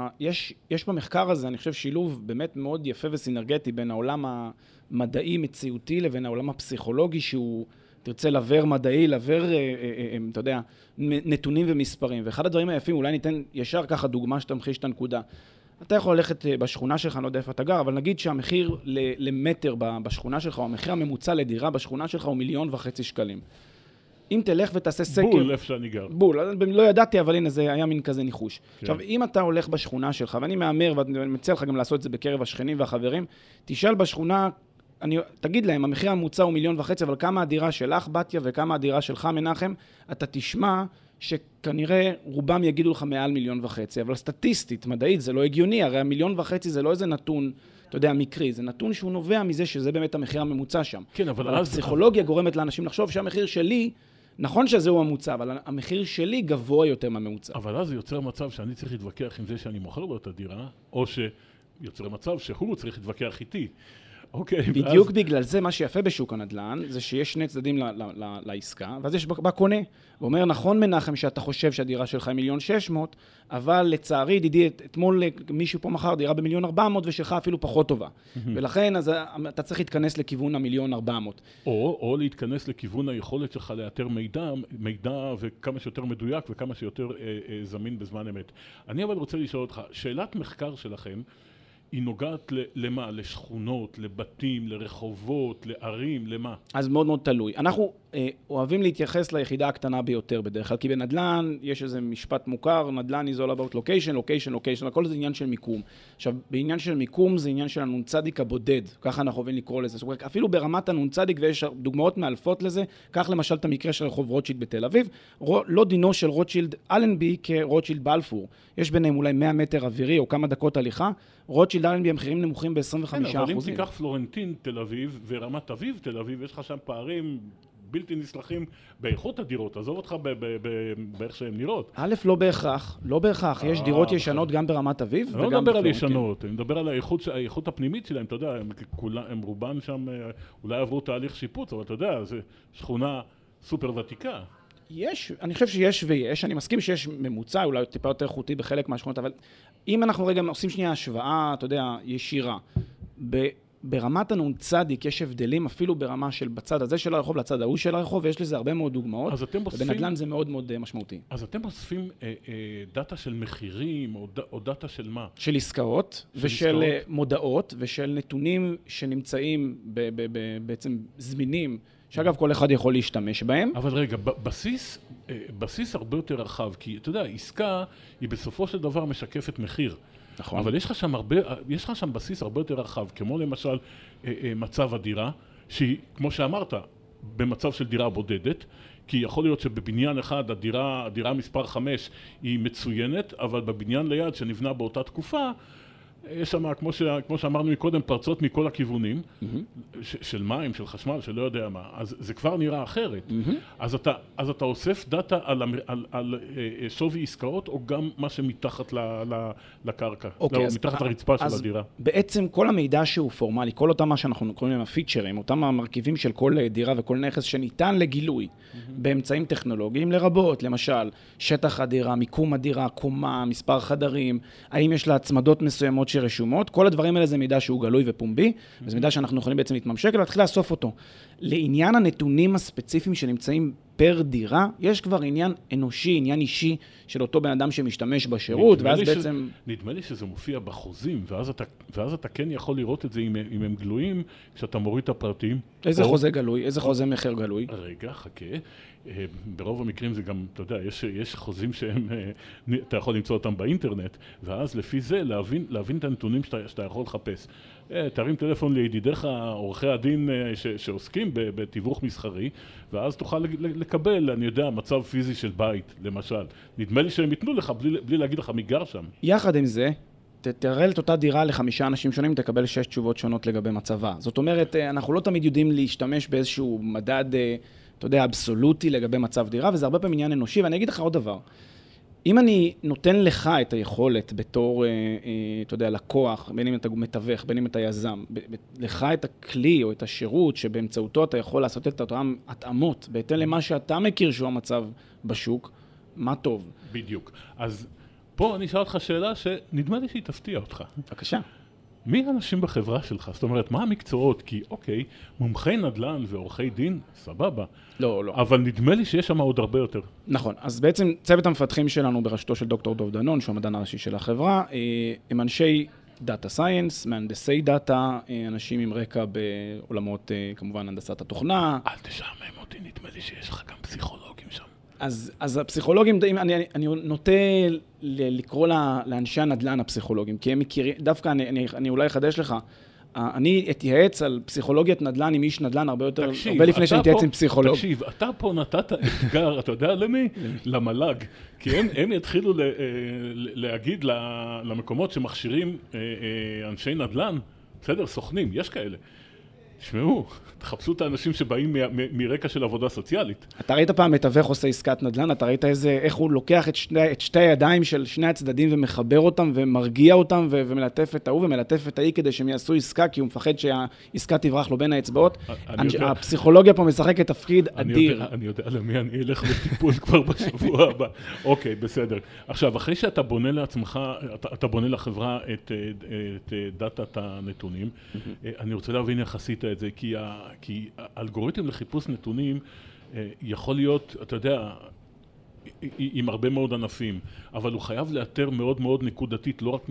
יש במחקר הזה, אני חושב, שילוב באמת מאוד יפה וסינרגטי בין העולם המדעי מציאותי לבין העולם הפסיכולוגי, שהוא תרצה לבר מדעי, לבר, אתה יודע, נתונים ומספרים. ואחד הדברים היפים, אולי ניתן ישר ככה דוגמה שתמחיש את הנקודה. אתה יכול ללכת בשכונה שלך, אני לא יודע איפה אתה גר, אבל נגיד שהמחיר למטר בשכונה שלך, או המחיר הממוצע לדירה בשכונה שלך הוא 1.5 מיליון שקלים. אם תלך ותעשה סקר... בול, איפה שאני גר. בול, לא ידעתי, אבל הנה, זה היה מין כזה ניחוש. כן. עכשיו, אם אתה הולך בשכונה שלך, ואני מאמר, ואני מציע לך גם לעשות את זה בקרב השכנים והחברים, תשאל בשכונה, תגיד להם, המחיר הממוצע הוא 1.5 מיליון, אבל כמה הדירה שלך, בתיה, וכמה הדירה שלך, מנחם, אתה תשמע שכנראה רובם יגידו לך מעל 1.5 מיליון, אבל סטטיסטית, מדעית, זה לא הגיוני, הרי 1.5 מיליון זה לא איזה נתון, אתה יודע, מקרי, זה נתון שהוא נובע מזה שזה באמת המחיר הממוצע שם. כן, אבל הפסיכולוגיה גורמת לאנשים לחשוב שהמחיר שלי, נכון שזהו הממוצע, אבל המחיר שלי גבוה יותר מהממוצע. אבל אז זה יוצר מצב שאני צריך להתווכח עם זה שאני מוכר לו את הדירה, או שיוצר מצב שהוא צריך להתווכח איתי. בדיוק בגלל זה, מה שיפה בשוק הנדל"ן, זה שיש שני צדדים לעסקה, ואז יש בקונה. הוא אומר, נכון מנחם שאתה חושב שהדירה שלך היא 1.6 מיליון, אבל לצערי, דידי, אתמול מישהו פה מחר דירה ב1.4 מיליון, ושלך אפילו פחות טובה. ולכן, אז אתה צריך להתכנס לכיוון 1.4 מיליון. או להתכנס לכיוון היכולת שלך לאתר מידע וכמה שיותר מדויק וכמה שיותר זמין בזמן אמת. אני אבל רוצה לשאול אותך, שאלת מחקר שלכם, היא נוגעת למה? לשכונות, לבתים, לרחובות, לערים, למה? אז מאוד מאוד תלוי. אנחנו אוהבים להתייחס ליחידה הקטנה ביותר בדרך כלל, כי בנדל"ן יש איזה משפט מוכר, נדל"ן is all about location, location, location, הכל זה עניין של מיקום. עכשיו, בעניין של מיקום זה עניין של הנ"צ הבודד, ככה אנחנו אוהבים לקרוא לזה. זאת אומרת, אפילו ברמת הנ"צ, ויש דוגמאות מאלפות לזה, כך למשל את המקרה של רחוב רוטשילד בתל אביב, לא דינו של רוטשילד אלנבי כרוטשילד בלפור. יש ביניהם אולי 100 מטר אווירי או כמה דקות הליכה, רוטשילד אלנבי המחירים נמוכים ב-25%. כן, אבל אם תיקח פלורנטין תל אביב ורמת אביב תל אביב, יש לך שם פערים בלתי נסלחים באיכות הדירות, עזוב אותך באיך שהן נראות. א', לא בהכרח, יש דירות ישנות גם ברמת אביב וגם בפלורנטין. אני לא מדבר על ישנות, אני מדבר על האיכות הפנימית שלהם, אתה יודע, הם רובן שם אולי עברו תהליך שיפוץ, אבל אתה יודע, זו שכונה סופר ותיקה. אני חושב שיש ויש, אני מסכים שיש ממוצע, אולי טיפה יותר איכותי בחלק מהשכונות, אבל אם אנחנו רגע עושים שנייה השוואה, אתה יודע, ישירה, ברמת הנ"צ יש הבדלים אפילו ברמה של בצד הזה של הרחוב לצד ההוא של הרחוב, ויש לזה הרבה מאוד דוגמאות, ובנדל"ן זה מאוד מאוד משמעותי. אז אתם אוספים דאטה של מחירים, או דאטה של מה? של עסקאות, ושל מודעות, ושל נתונים שנמצאים בעצם זמינים, שאגב כל אחד יכול להשתמש בהם. אבל רגע, בסיס הרבה יותר רחב, כי אתה יודע, עסקה היא בסופו של דבר משקפת מחיר. נכון. אבל יש לך שם בסיס הרבה יותר רחב, כמו למשל מצב הדירה, שהיא, כמו שאמרת, במצב של דירה בודדת, כי יכול להיות שבבניין אחד הדירה מספר 5 היא מצוינת, אבל בבניין ליד שנבנה באותה תקופה, יש שם, כמו שאמרנו מקודם, פרצות מכל הכיוונים, של מים, של חשמל, של לא יודע מה, אז זה כבר נראה אחרת. אז אתה אוסף דאטה על שווי עסקאות, או גם מה שמתחת לקרקע, מתחת לרצפה של הדירה. בעצם כל המידע שהוא פורמלי, כל אותם מה שאנחנו קוראים להם הפיצ'רים, אותם המרכיבים של כל דירה וכל נכס שניתן לגילוי, באמצעים טכנולוגיים לרבות, למשל, שטח הדירה, מיקום הדירה, קומה, מספר חדרים, האם יש לה הצמדות מסוימות שרשומות, כל הדברים האלה זה מידע שהוא גלוי ופומבי, וזה מידע שאנחנו יכולים בעצם להתממשק ולהתחיל לאסוף אותו. לעניין הנתונים הספציפיים שנמצאים פר דירה, יש כבר עניין אנושי, עניין אישי של אותו בן אדם שמשתמש בשירות, ואז בעצם... נדמה לי שזה מופיע בחוזים, ואז אתה כן יכול לראות את זה אם הם גלויים, כשאתה מוריד את הפרטים. איזה חוזה גלוי? איזה חוזה מחיר גלוי? רגע, חכה. ברוב המקרים זה גם, אתה יודע, יש חוזים שהם, אתה יכול למצוא אותם באינטרנט, ואז לפי זה להבין את הנתונים שאתה יכול לחפש. תרים טלפון לידידיך, עורכי הדין שעוסקים בתיווך מסחרי, ואז תוכל לקבל, אני יודע, מצב פיזי של בית, למשל. נדמה לי שהם ייתנו לך בלי להגיד לך מי גר שם. יחד עם זה, תראה את אותה דירה ל5 אנשים שונים, תקבל 6 תשובות שונות לגבי מצבה. זאת אומרת, אנחנו לא תמיד יודעים להשתמש באיזשהו מדד, אתה יודע, אבסולוטי לגבי מצב דירה, וזה הרבה פעמים עניין אנושי, ואני אגיד לך עוד דבר. אם אני נותן לך את היכולת בתור, אתה יודע, לקוח, בין אם אתה מתווך, בין אם אתה יזם, לך את הכלי או את השירות שבאמצעותו אתה יכול לעשות את אותם התאמות, בהתאם למה שאתה מכיר שהוא המצב בשוק, מה טוב. בדיוק. אז פה אני אשאל אותך שאלה שנדמה לי שהיא תפתיע אותך. בבקשה. מי האנשים בחברה שלך? זאת אומרת, מה המקצועות? כי אוקיי, מומחי נדל"ן ועורכי דין, סבבה. לא. אבל נדמה לי שיש שם עוד הרבה יותר. נכון. אז בעצם צוות המפתחים שלנו בראשותו של דוקטור דוב דנון, שהוא המדען הראשי של החברה, הם אנשי דאטה סייאנס, מהנדסי דאטה, אנשים עם רקע בעולמות, כמובן, הנדסת התוכנה. אל תשעמם אותי, נדמה לי שיש לך גם פסיכולוגים שם. אז הפסיכולוגים, אני נוטה לקרוא לאנשי הנדל"ן הפסיכולוגים, כי הם מכירים, דווקא אני אולי אחדש לך, אני אתייעץ על פסיכולוגיית נדל"ן עם איש נדל"ן הרבה לפני שאני אתייעץ עם פסיכולוג. תקשיב, אתה פה נתת אתגר, אתה יודע למי? למל"ג. כי הם יתחילו להגיד למקומות שמכשירים אנשי נדל"ן, בסדר, סוכנים, יש כאלה. תשמעו, תחפשו את האנשים שבאים מרקע של עבודה סוציאלית. אתה ראית פעם מתווך עושה עסקת נדל"ן? אתה ראית איך הוא לוקח את שתי הידיים של שני הצדדים ומחבר אותם ומרגיע אותם ומלטף את ההוא ומלטף את ההיא כדי שהם יעשו עסקה, כי הוא מפחד שהעסקה תברח לו בין האצבעות. הפסיכולוגיה פה משחקת תפקיד אדיר. אני יודע למי אני אלך לטיפול כבר בשבוע הבא. אוקיי, בסדר. עכשיו, אחרי שאתה בונה לעצמך, אתה בונה לחברה את דאטת הנתונים, אני רוצה להבין איך עשית את זה, כי האלגוריתם לחיפוש נתונים יכול להיות, אתה יודע, עם הרבה מאוד ענפים, אבל הוא חייב לאתר מאוד מאוד נקודתית, לא רק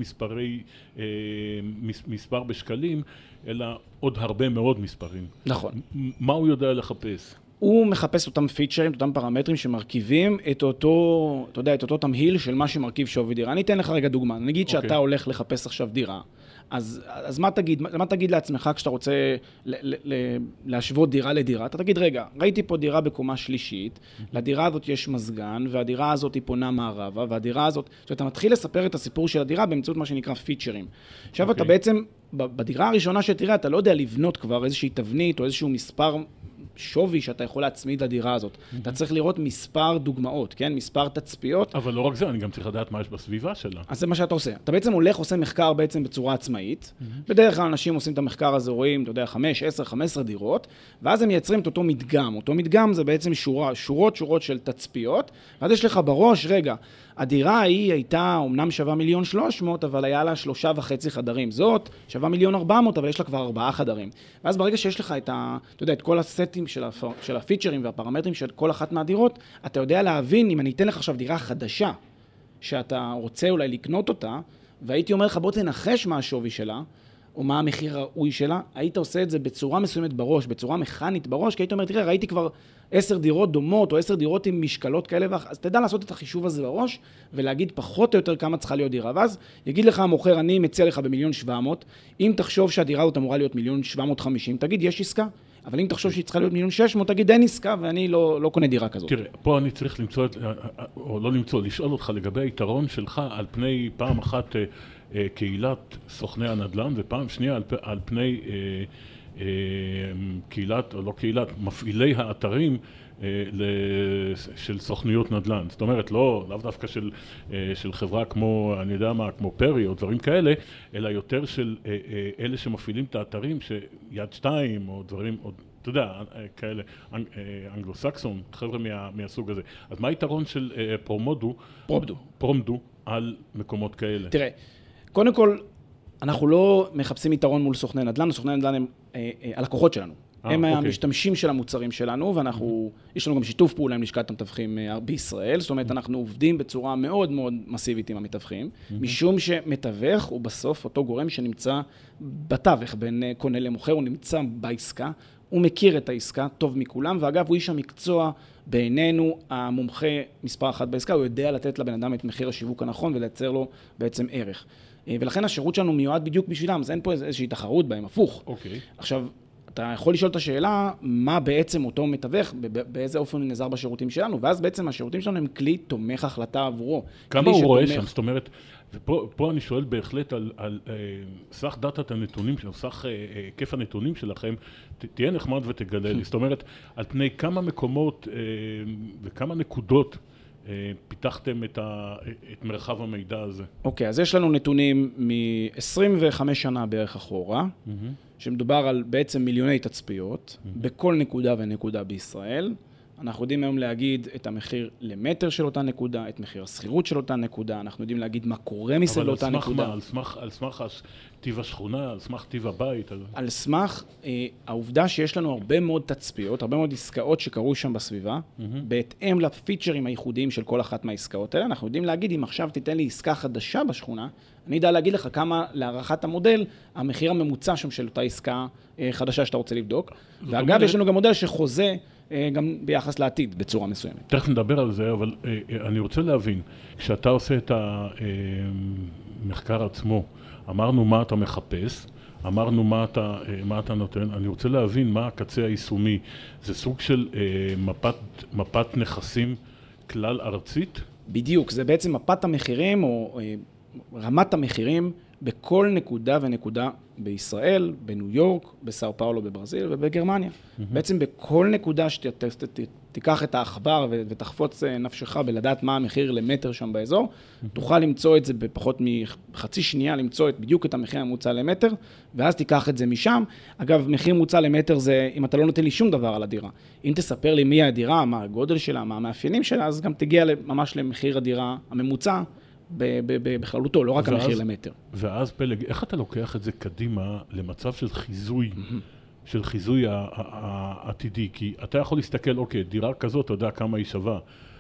מספר בשקלים, אלא עוד הרבה מאוד מספרים. נכון. מה הוא יודע לחפש? הוא מחפש אותם פיצ'רים, אותם פרמטרים שמרכיבים את אותו, אתה יודע, את אותו תמהיל של מה שמרכיב שווי דירה. אני אתן לך רגע דוגמה. נגיד שאתה הולך לחפש עכשיו דירה. אז מה תגיד לעצמך כשאתה רוצה להשוות דירה לדירה? אתה תגיד, רגע, ראיתי פה דירה בקומה שלישית, לדירה הזאת יש מזגן, והדירה הזאת היא פונה מערבה, והדירה הזאת, אתה מתחיל לספר את הסיפור של הדירה באמצעות מה שנקרא פיצ'רים. עכשיו אתה בעצם, בדירה הראשונה שתראה, אתה לא יודע לבנות כבר איזושהי תבנית או איזשהו מספר שווי שאתה יכול להצמיד לדירה הזאת. אתה צריך לראות מספר דוגמאות, כן? מספר תצפיות. אבל לא רק זה, אני גם צריך לדעת מה יש בסביבה שלה. אז זה מה שאתה עושה. אתה בעצם הולך, עושה מחקר בעצם בצורה עצמאית. בדרך כלל אנשים עושים את המחקר הזה, רואים, אתה יודע, 5, 10, 15 דירות, ואז הם מייצרים את אותו מדגם. אותו מדגם זה בעצם שורות של תצפיות, ואז יש לך בראש, רגע, הדירה ההיא הייתה אומנם שווה 1,300,000, אבל היה לה 3.5 חדרים. זאת שווה 1,400,000, אבל יש לה כבר 4 חדרים. ואז ברגע שיש לך אתה יודע, את כל הסטים של הפיצ'רים והפרמטרים של כל אחת מהדירות, אתה יודע להבין, אם אני אתן לך עכשיו דירה חדשה, שאתה רוצה אולי לקנות אותה, והייתי אומר לך, בוא תנחש מה השווי שלה, או מה המחיר הראוי שלה, היית עושה את זה בצורה מסוימת בראש, בצורה מכנית בראש, כי היית אומר, תראה, ראיתי כבר 10 דירות דומות, או 10 דירות עם משקלות כאלה, אז תדע לעשות את החישוב הזה בראש, ולהגיד פחות או יותר כמה צריכה להיות דירה. ואז יגיד לך המוכר, אני מציע לך ב1,700,000, אם תחשוב שהדירה הזאת אמורה להיות 1,750,000, תגיד, יש עסקה. אבל אם תחשוב שהיא צריכה להיות 1,600,000, תגיד, אין עסקה, ואני לא קונה דירה כזאת. תראה, פה אני צריך למצוא, או לא למצוא, לשאול אותך לגבי היתרון שלך על פני פעם אחת קהילת סוכני הנדל"ן, ופעם שנייה על פני קהילת, או לא קהילת, מפעילי האתרים של סוכניות נדל"ן. זאת אומרת, לאו דווקא של חברה כמו, אני יודע מה, כמו פרי או דברים כאלה, אלא יותר של אלה שמפעילים את האתרים, שיד 2 או דברים, או, אתה יודע, כאלה, אנגלו-סקסון, חבר'ה מהסוג הזה. אז מה היתרון של פרומדו על מקומות כאלה? תראה, קודם כל, אנחנו לא מחפשים יתרון מול סוכני נדל"ן, סוכני נדל"ן הם הלקוחות שלנו. הם המשתמשים של המוצרים שלנו, ואנחנו, יש לנו גם שיתוף פעולה עם לשכת המתווכים בישראל, זאת אומרת, אנחנו עובדים בצורה מאוד מאוד מסיבית עם המתווכים, משום שמתווך הוא בסוף אותו גורם שנמצא בתווך בין קונה למוכר, הוא נמצא בעסקה, הוא מכיר את העסקה טוב מכולם, ואגב, הוא איש המקצוע בעינינו, המומחה מספר 1 בעסקה, הוא יודע לתת לבן אדם את מחיר השיווק הנכון ולייצר לו בעצם ערך. ולכן השירות שלנו מיועד בדיוק בשבילם, אז אין פה איזושהי תחרות בהם, הפוך. עכשיו, אתה יכול לשאול את השאלה, מה בעצם אותו מתווך, באיזה אופן הוא נעזר בשירותים שלנו, ואז בעצם השירותים שלנו הם כלי תומך החלטה עבורו. כמה הוא רואה שם? זאת אומרת, ופה אני שואל בהחלט על סך דאטת הנתונים, סך היקף הנתונים שלכם, תהיה נחמד ותגלה לי. זאת אומרת, על פני כמה מקומות וכמה נקודות פיתחתם את מרחב המידע הזה. אוקיי, אז יש לנו נתונים מ-25 שנה בערך אחורה, שמדובר על בעצם מיליוני תצפיות, בכל נקודה ונקודה בישראל. אנחנו יודעים היום להגיד את המחיר למטר של אותה נקודה, את מחיר הסחירות של אותה נקודה, אנחנו יודעים להגיד מה קורה מסביב לאותה נקודה. אבל על סמך טיב השכונה, על סמך טיב הבית? על סמך העובדה שיש לנו הרבה מאוד תצפיות, הרבה מאוד עסקאות שקרו שם בסביבה, בהתאם לפיצ'רים הייחודיים של כל אחת מהעסקאות האלה, אנחנו יודעים להגיד, אם עכשיו תיתן לי עסקה חדשה בשכונה, אני יודע להגיד לך כמה להערכת המודל, המחיר הממוצע שם של אותה עסקה חדשה שאתה רוצה לבדוק. ואגב, יש לנו גם מודל שחוזה גם ביחס לעתיד בצורה מסוימת. תכף נדבר על זה, אבל אני רוצה להבין, כשאתה עושה את המחקר עצמו, אמרנו מה אתה מחפש, אמרנו מה אתה נותן, אני רוצה להבין מה הקצה היישומי. זה סוג של מפת נכסים כלל ארצית? בדיוק, זה בעצם מפת המחירים או רמת המחירים בכל נקודה ונקודה בישראל, בניו יורק, בסאו פאולו בברזיל ובגרמניה. בעצם בכל נקודה שתיקח את העכבר ותחפוץ נפשך בלדעת מה המחיר למטר שם באזור, תוכל למצוא את זה בפחות מחצי שנייה, למצוא בדיוק את המחיר הממוצע למטר, ואז תיקח את זה משם. אגב, מחיר ממוצע למטר זה אם אתה לא נותן לי שום דבר על הדירה. אם תספר לי מי הדירה, מה הגודל שלה, מה המאפיינים שלה, אז גם תגיע ממש למחיר הדירה הממוצע, בכללותו, לא רק המחיר למטר. ואז פלג, איך אתה לוקח את זה קדימה למצב של חיזוי, של חיזוי העתידי? כי אתה יכול להסתכל, אוקיי, דירה כזאת, אתה יודע כמה היא שווה.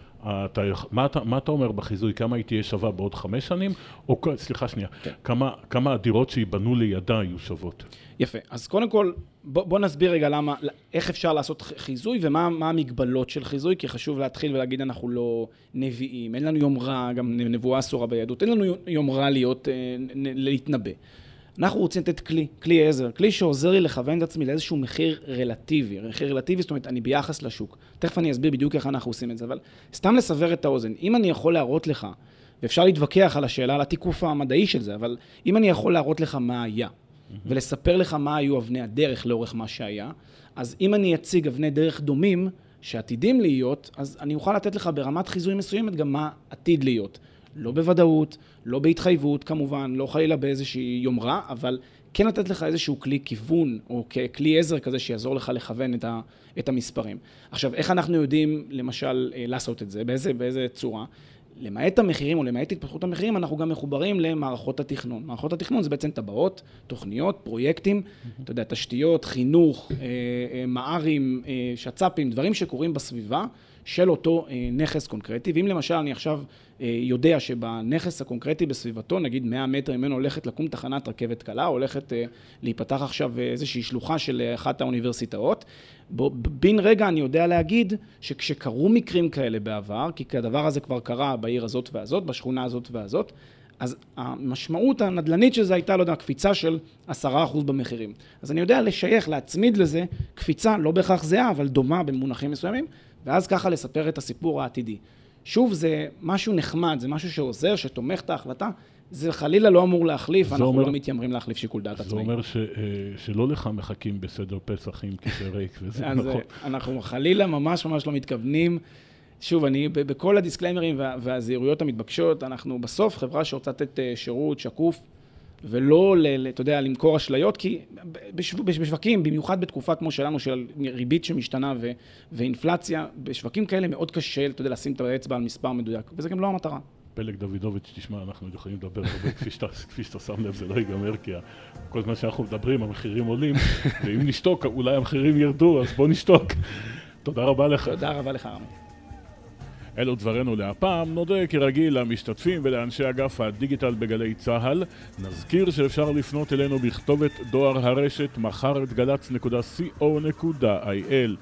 מה אתה אומר בחיזוי? כמה היא תהיה שווה בעוד 5 שנים? או, סליחה שנייה, כמה הדירות שיבנו לידה יהיו שוות? יפה. אז קודם כל, בוא נסביר רגע איך אפשר לעשות חיזוי ומה המגבלות של חיזוי, כי חשוב להתחיל ולהגיד אנחנו לא נביאים, אין לנו יומרה, גם נבואה אסורה ביהדות, אין לנו יומרה להתנבא. אנחנו רוצים לתת כלי עזר, כלי שעוזר לי לכוון את עצמי לאיזשהו מחיר רלטיבי, זאת אומרת, אני ביחס לשוק. תכף אני אסביר בדיוק איך אנחנו עושים את זה, אבל סתם לסבר את האוזן, אם אני יכול להראות לך, ואפשר להתווכח על השאלה, על התיקוף המדעי של זה, אבל אם אני יכול להראות לך מה היה, ולספר לך מה היו אבני הדרך לאורך מה שהיה, אז אם אני אציג אבני דרך דומים שעתידים להיות, אז אני אוכל לתת לך ברמת חיזוי מסוימת גם מה עתיד להיות. לא בוודאות, לא בהתחייבות כמובן, לא חלילה באיזושהי יומרה, אבל כן לתת לך איזשהו כלי כיוון או כלי עזר כזה שיעזור לך לכוון את המספרים. עכשיו, איך אנחנו יודעים למשל לעשות את זה? באיזה צורה? למעט המחירים או למעט התפתחות המחירים, אנחנו גם מחוברים למערכות התכנון. מערכות התכנון זה בעצם טבעות, תוכניות, פרויקטים, אתה יודע, תשתיות, חינוך, מערים, שצ"פים, דברים שקורים בסביבה של אותו נכס קונקרטי. ואם למשל אני עכשיו יודע שבנכס הקונקרטי בסביבתו, נגיד 100 מטר ממנו הולכת לקום תחנת רכבת קלה, הולכת להיפתח עכשיו איזושהי שלוחה של אחת האוניברסיטאות. בין רגע אני יודע להגיד שכשקרו מקרים כאלה בעבר, כי הדבר הזה כבר קרה בעיר הזאת והזאת, בשכונה הזאת והזאת, אז המשמעות הנדלנית של זה הייתה, לא יודע, קפיצה של 10% במחירים. אז אני יודע לשייך, להצמיד לזה קפיצה, לא בהכרח זהה, אבל דומה במונחים מסוימים, ואז ככה לספר את הסיפור העתידי. שוב, זה משהו נחמד, זה משהו שעוזר, שתומך את ההחלטה, זה חלילה לא אמור להחליף, אנחנו לא מתיימרים להחליף שיקול דעת עצמאי. זה אומר שלא לך מחכים בסדר פסח עם כיסא ריק, וזה נכון. אנחנו חלילה ממש לא מתכוונים. שוב, אני בכל הדיסקליימרים והזהירויות המתבקשות, אנחנו בסוף חברה שרוצה לתת שירות שקוף, ולא, אתה יודע, למכור אשליות, כי בשווקים, במיוחד בתקופה כמו שלנו, של ריבית שמשתנה ואינפלציה, בשווקים כאלה מאוד קשה, אתה יודע, לשים את האצבע על מספר מדויק, וזה גם לא המטרה. פלג דוידוביץ', תשמע, אנחנו יכולים לדבר הרבה, כפי שאתה שם לב, זה לא ייגמר, כי כל זמן שאנחנו מדברים, המחירים עולים, ואם נשתוק, אולי המחירים ירדו, אז בוא נשתוק. תודה רבה לך. תודה רבה לך, רמי. אלו דברנו להפעם, נודה כרגיל למשתתפים ולאנשי אגף הדיגיטל בגלי צהל. נזכיר שאפשר לפנות אלינו בכתובת דואר הרשת מחר@glats.co.il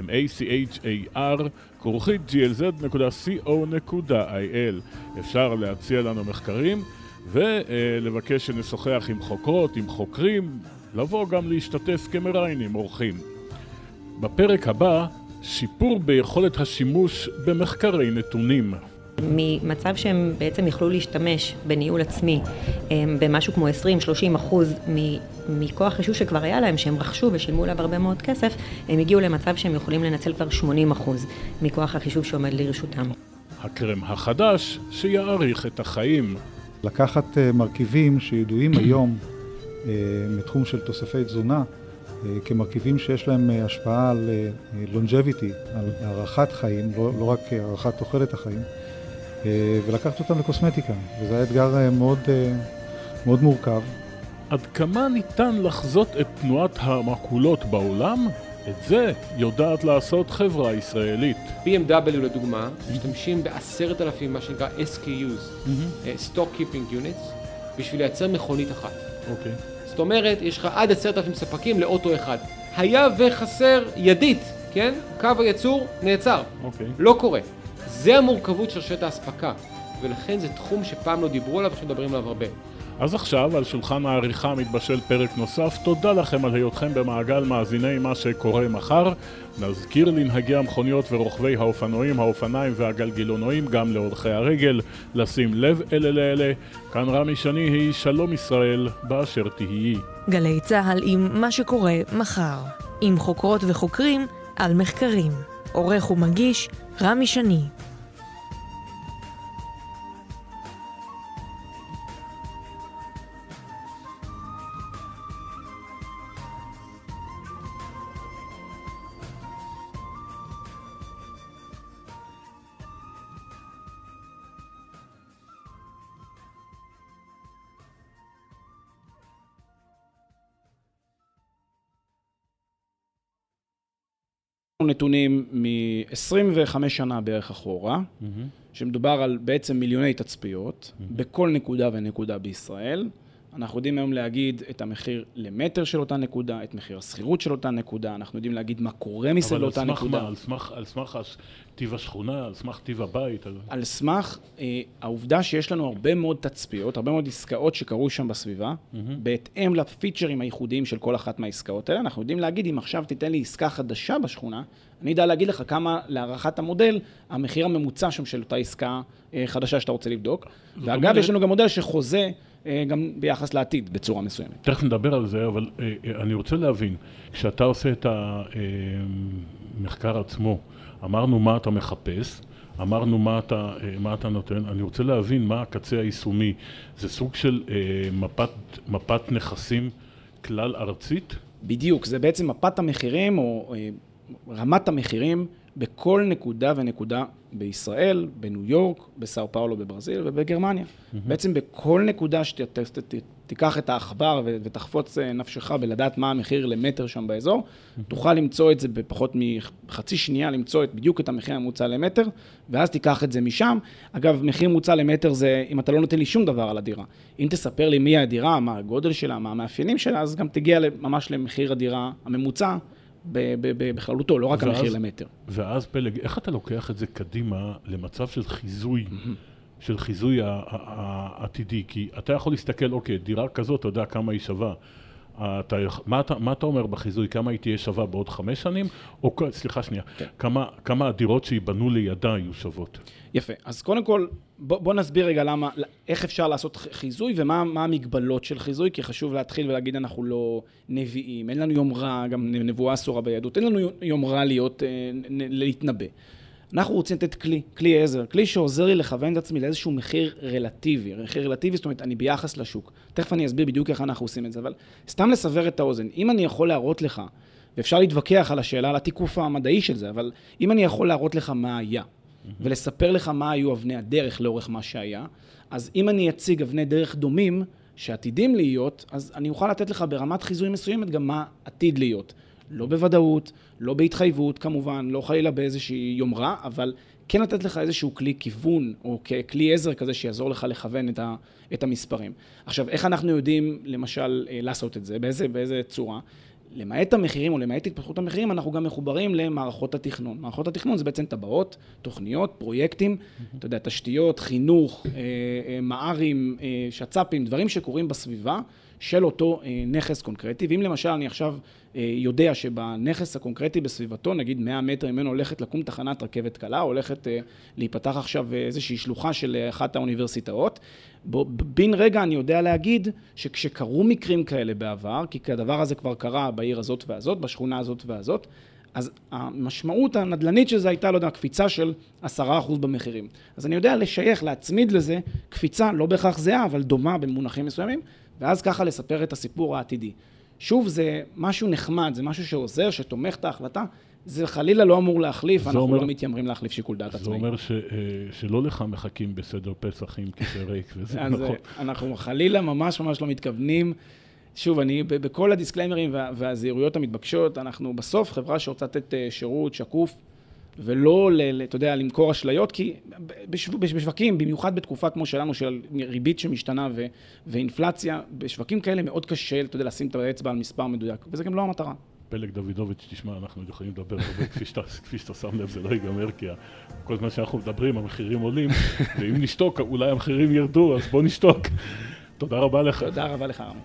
mahar@glz.co.il. אפשר להציע לנו מחקרים ולבקש שנשוחח עם חוקרות, עם חוקרים, לבוא גם להשתתף כמראיינים אורחים. בפרק הבא שיפור ביכולת השימוש במחקרי נתונים. ממצב שהם בעצם יכלו להשתמש בניהול עצמי במשהו כמו 20-30% מכוח חישוב שכבר היה להם, שהם רכשו ושילמו עליו הרבה מאוד כסף, הם הגיעו למצב שהם יכולים לנצל כבר 80% מכוח החישוב שעומד לרשותם. הקרם החדש שיעריך את החיים. לקחת מרכיבים שידועים היום מתחום של תוספי תזונה, כמרכיבים שיש להם השפעה על longevity, על הארכת חיים, לא רק הארכת תוחלת החיים, ולקחת אותם לקוסמטיקה, וזה היה אתגר מאוד מורכב. עד כמה ניתן לחזות את תנועת המקולות בעולם? את זה יודעת לעשות חברה ישראלית. BMW לדוגמה, משתמשים ב10,000 מה שנקרא SKUs, Stock Keeping Units, בשביל לייצר מכונית אחת. אוקיי. זאת אומרת, יש לך עד 10,000 ספקים לאוטו אחד. היה וחסר ידית, כן? קו הייצור נעצר. אוקיי. לא קורה. זה המורכבות של שרשרת האספקה, ולכן זה תחום שפעם לא דיברו עליו ושמדברים עליו הרבה. אז עכשיו, על שולחן העריכה מתבשל פרק נוסף. תודה לכם על היותכם במעגל מאזיני מה שקורה מחר. נזכיר לנהגי המכוניות ורוכבי האופנועים, האופניים והגלגילונועים, גם להולכי הרגל, לשים לב אלה. כאן רמי שני, היא שלום ישראל באשר תהיי. גלי צהל עם מה שקורה מחר. עם חוקרות וחוקרים על מחקרים. עורך ומגיש רמי שני. נתונים מ-25 שנה בערך אחורה, שמדובר על בעצם מיליוני תצפיות, בכל נקודה ונקודה בישראל. אנחנו יודעים היום להגיד את המחיר למטר של אותה נקודה, את מחיר הסחירות של אותה נקודה, אנחנו יודעים להגיד מה קורה מסביב לאותה נקודה. אבל על סמך טיב השכונה, על סמך טיב הבית? על סמך העובדה שיש לנו הרבה מאוד תצפיות, הרבה מאוד עסקאות שקרו שם בסביבה, בהתאם לפיצ'רים הייחודיים של כל אחת מהעסקאות האלה, אנחנו יודעים להגיד, אם עכשיו תיתן לי עסקה חדשה בשכונה, אני יודע להגיד לך כמה להערכת המודל, המחיר הממוצע שם של אותה עסקה חדשה שאתה רוצה לבדוק. ואגב, יש לנו גם מודל שחוזה גם ביחס לעתיד בצורה מסוימת. תכף נדבר על זה, אבל אני רוצה להבין, כשאתה עושה את המחקר עצמו, אמרנו מה אתה מחפש, אמרנו מה אתה נותן, אני רוצה להבין מה הקצה היישומי. זה סוג של מפת נכסים כלל ארצית? בדיוק, זה בעצם מפת המחירים או רמת המחירים בכל נקודה ונקודה בישראל, בניו יורק, בסאו פאולו בברזיל ובגרמניה. בעצם בכל נקודה שתיקח את העכבר ותחפוץ נפשך בלדעת מה המחיר למטר שם באזור, תוכל למצוא את זה בפחות מחצי שנייה, למצוא בדיוק את המחיר הממוצע למטר, ואז תיקח את זה משם. אגב, מחיר ממוצע למטר זה אם אתה לא נותן לי שום דבר על הדירה. אם תספר לי מי הדירה, מה הגודל שלה, מה המאפיינים שלה, אז גם תגיע ממש למחיר הדירה הממוצע, בכללותו, לא רק המחיר למטר. ואז פלג, איך אתה לוקח את זה קדימה למצב של חיזוי, של חיזוי העתידי? כי אתה יכול להסתכל, אוקיי, דירה כזאת, אתה יודע כמה היא שווה. מה אתה אומר בחיזוי? כמה היא תהיה שווה בעוד 5 שנים? או, סליחה שנייה, כמה הדירות שיבנו לידה יהיו שוות? יפה. אז קודם כל, בוא נסביר רגע איך אפשר לעשות חיזוי ומה המגבלות של חיזוי, כי חשוב להתחיל ולהגיד אנחנו לא נביאים, אין לנו יומרה, גם נבואה אסורה ביהדות, אין לנו יומרה להתנבא. אנחנו רוצים לתת כלי עזר, כלי שעוזר לי לכוון את עצמי לאיזשהו מחיר רלטיבי. מחיר רלטיבי, זאת אומרת, אני ביחס לשוק. תכף אני אסביר בדיוק איך אנחנו עושים את זה, אבל סתם לסבר את האוזן. אם אני יכול להראות לך, ואפשר להתווכח על השאלה, על התיקוף המדעי של זה, אבל אם אני יכול להראות לך מה היה, ולספר לך מה היו אבני הדרך לאורך מה שהיה, אז אם אני אציג אבני דרך דומים שעתידים להיות, אז אני אוכל לתת לך ברמת חיזוי מסוימת גם מה עתיד להיות. לא בוודאות, לא בהתחייבות כמובן, לא חלילה באיזושהי יומרה, אבל כן לתת לך איזשהו כלי כיוון, או כלי עזר כזה שיעזור לך לכוון את המספרים. עכשיו, איך אנחנו יודעים למשל לעשות את זה? באיזה צורה? למעט המחירים או למעט התפתחות המחירים, אנחנו גם מחוברים למערכות התכנון. מערכות התכנון זה בעצם טבעות, תוכניות, פרויקטים, אתה יודע, תשתיות, חינוך, מערים, שצ"פים, דברים שקורים בסביבה של אותו נכס קונקרטי. ואם למשל אני עכשיו יודע שבנכס הקונקרטי בסביבתו, נגיד 100 מטר ממנו הולכת לקום תחנת רכבת קלה, הולכת להיפתח עכשיו איזושהי שלוחה של אחת האוניברסיטאות, בין רגע אני יודע להגיד שכשקרו מקרים כאלה בעבר, כי הדבר הזה כבר קרה בעיר הזאת והזאת, בשכונה הזאת והזאת, אז המשמעות הנדלנית של זה הייתה, לא יודע, קפיצה של 10% במחירים. אז אני יודע לשייך, להצמיד לזה קפיצה, לא בהכרח זהה, אבל דומה במונחים מסוימים, ואז ככה לספר את הסיפור העתידי. שוב, זה משהו נחמד, זה משהו שעוזר, שתומך את ההחלטה, זה חלילה לא אמור להחליף, אנחנו לא מתיימרים להחליף שיקול דעת עצמאי. זה אומר שלא לך מחכים בסדר פסח עם כיסא ריק, וזה נכון. אנחנו חלילה ממש לא מתכוונים. שוב, אני בכל הדיסקליימרים והזהירויות המתבקשות, אנחנו בסוף חברה שרוצה לתת שירות שקוף, ולא, אתה יודע, למכור אשליות, כי בשווקים, במיוחד בתקופה כמו שלנו, של ריבית שמשתנה ואינפלציה, בשווקים כאלה מאוד קשה, אתה יודע, לשים את האצבע על מספר מדויק, וזה גם לא המטרה. פלג דוידוביץ', תשמע, אנחנו יכולים לדבר הרבה, כפי שאתה שם לב, זה לא ייגמר, כי כל זמן שאנחנו מדברים, המחירים עולים, ואם נשתוק, אולי המחירים ירדו, אז בוא נשתוק. תודה רבה לך. תודה רבה לך, רמי.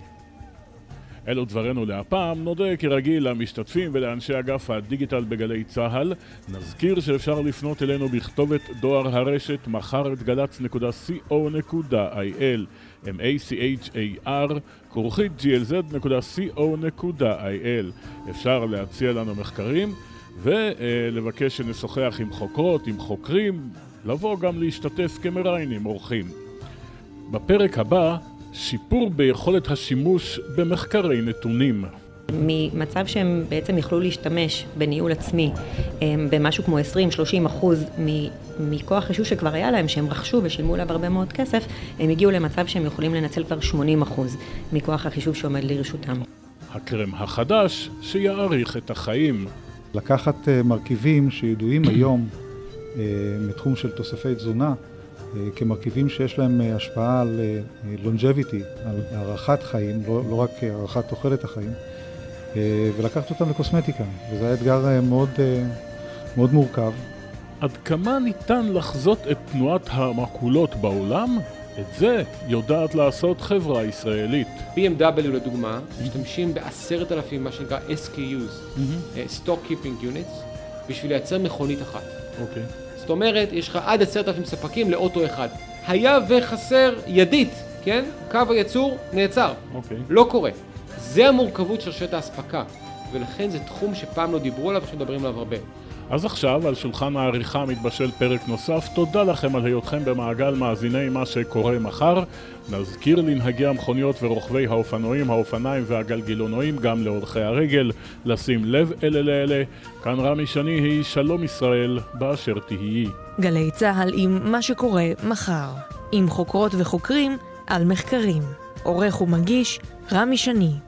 אלו דברנו להפעם, נודה כרגיל למשתתפים ולאנשי אגף הדיגיטל בגלי צהל. נזכיר שאפשר לפנות אלינו בכתובת דואר הרשת מחר@גל"צ.co.il mahar@glz.co.il. אפשר להציע לנו מחקרים ולבקש שנשוחח עם חוקרות, עם חוקרים, לבוא גם להשתתף כמראיינים אורחים. בפרק הבא שיפור ביכולת השימוש במחקרי נתונים. ממצב שהם בעצם יכלו להשתמש בניהול עצמי במשהו כמו 20-30% מכוח חישוב שכבר היה להם, שהם רכשו ושילמו עליו הרבה מאוד כסף, הם הגיעו למצב שהם יכולים לנצל כבר 80% מכוח החישוב שעומד לרשותם. הקרם החדש שיעריך את החיים. לקחת מרכיבים שידועים היום מתחום של תוספי תזונה, כמרכיבים שיש להם השפעה על longevity, על הארכת חיים, לא רק הארכת תוחלת החיים, ולקחת אותם לקוסמטיקה, וזה היה אתגר מאוד מורכב. עד כמה ניתן לחזות את תנועת המקולות בעולם? את זה יודעת לעשות חברה ישראלית. BMW לדוגמה, משתמשים ב10,000 מה שנקרא SKUs, Stock Keeping Units, בשביל לייצר מכונית אחת. אוקיי. זאת אומרת, יש לך עד 10,000 ספקים לאוטו אחד. היה וחסר ידית, כן? קו הייצור נעצר. אוקיי. לא קורה. זה המורכבות של שרשרת האספקה, ולכן זה תחום שפעם לא דיברו עליו ושמדברים עליו הרבה. אז עכשיו על שולחן העריכה מתבשל פרק נוסף. תודה לכם על היותכם במעגל מאזיני מה שקורה מחר. נזכיר לנהגי המכוניות ורוכבי האופנועים, האופניים והגלגילונועים, גם להולכי הרגל, לשים לב אלה. כאן רמי שני, היא שלום ישראל באשר תהיי. גלי צהל עם מה שקורה מחר, עם חוקרות וחוקרים על מחקרים. עורך ומגיש רמי שני.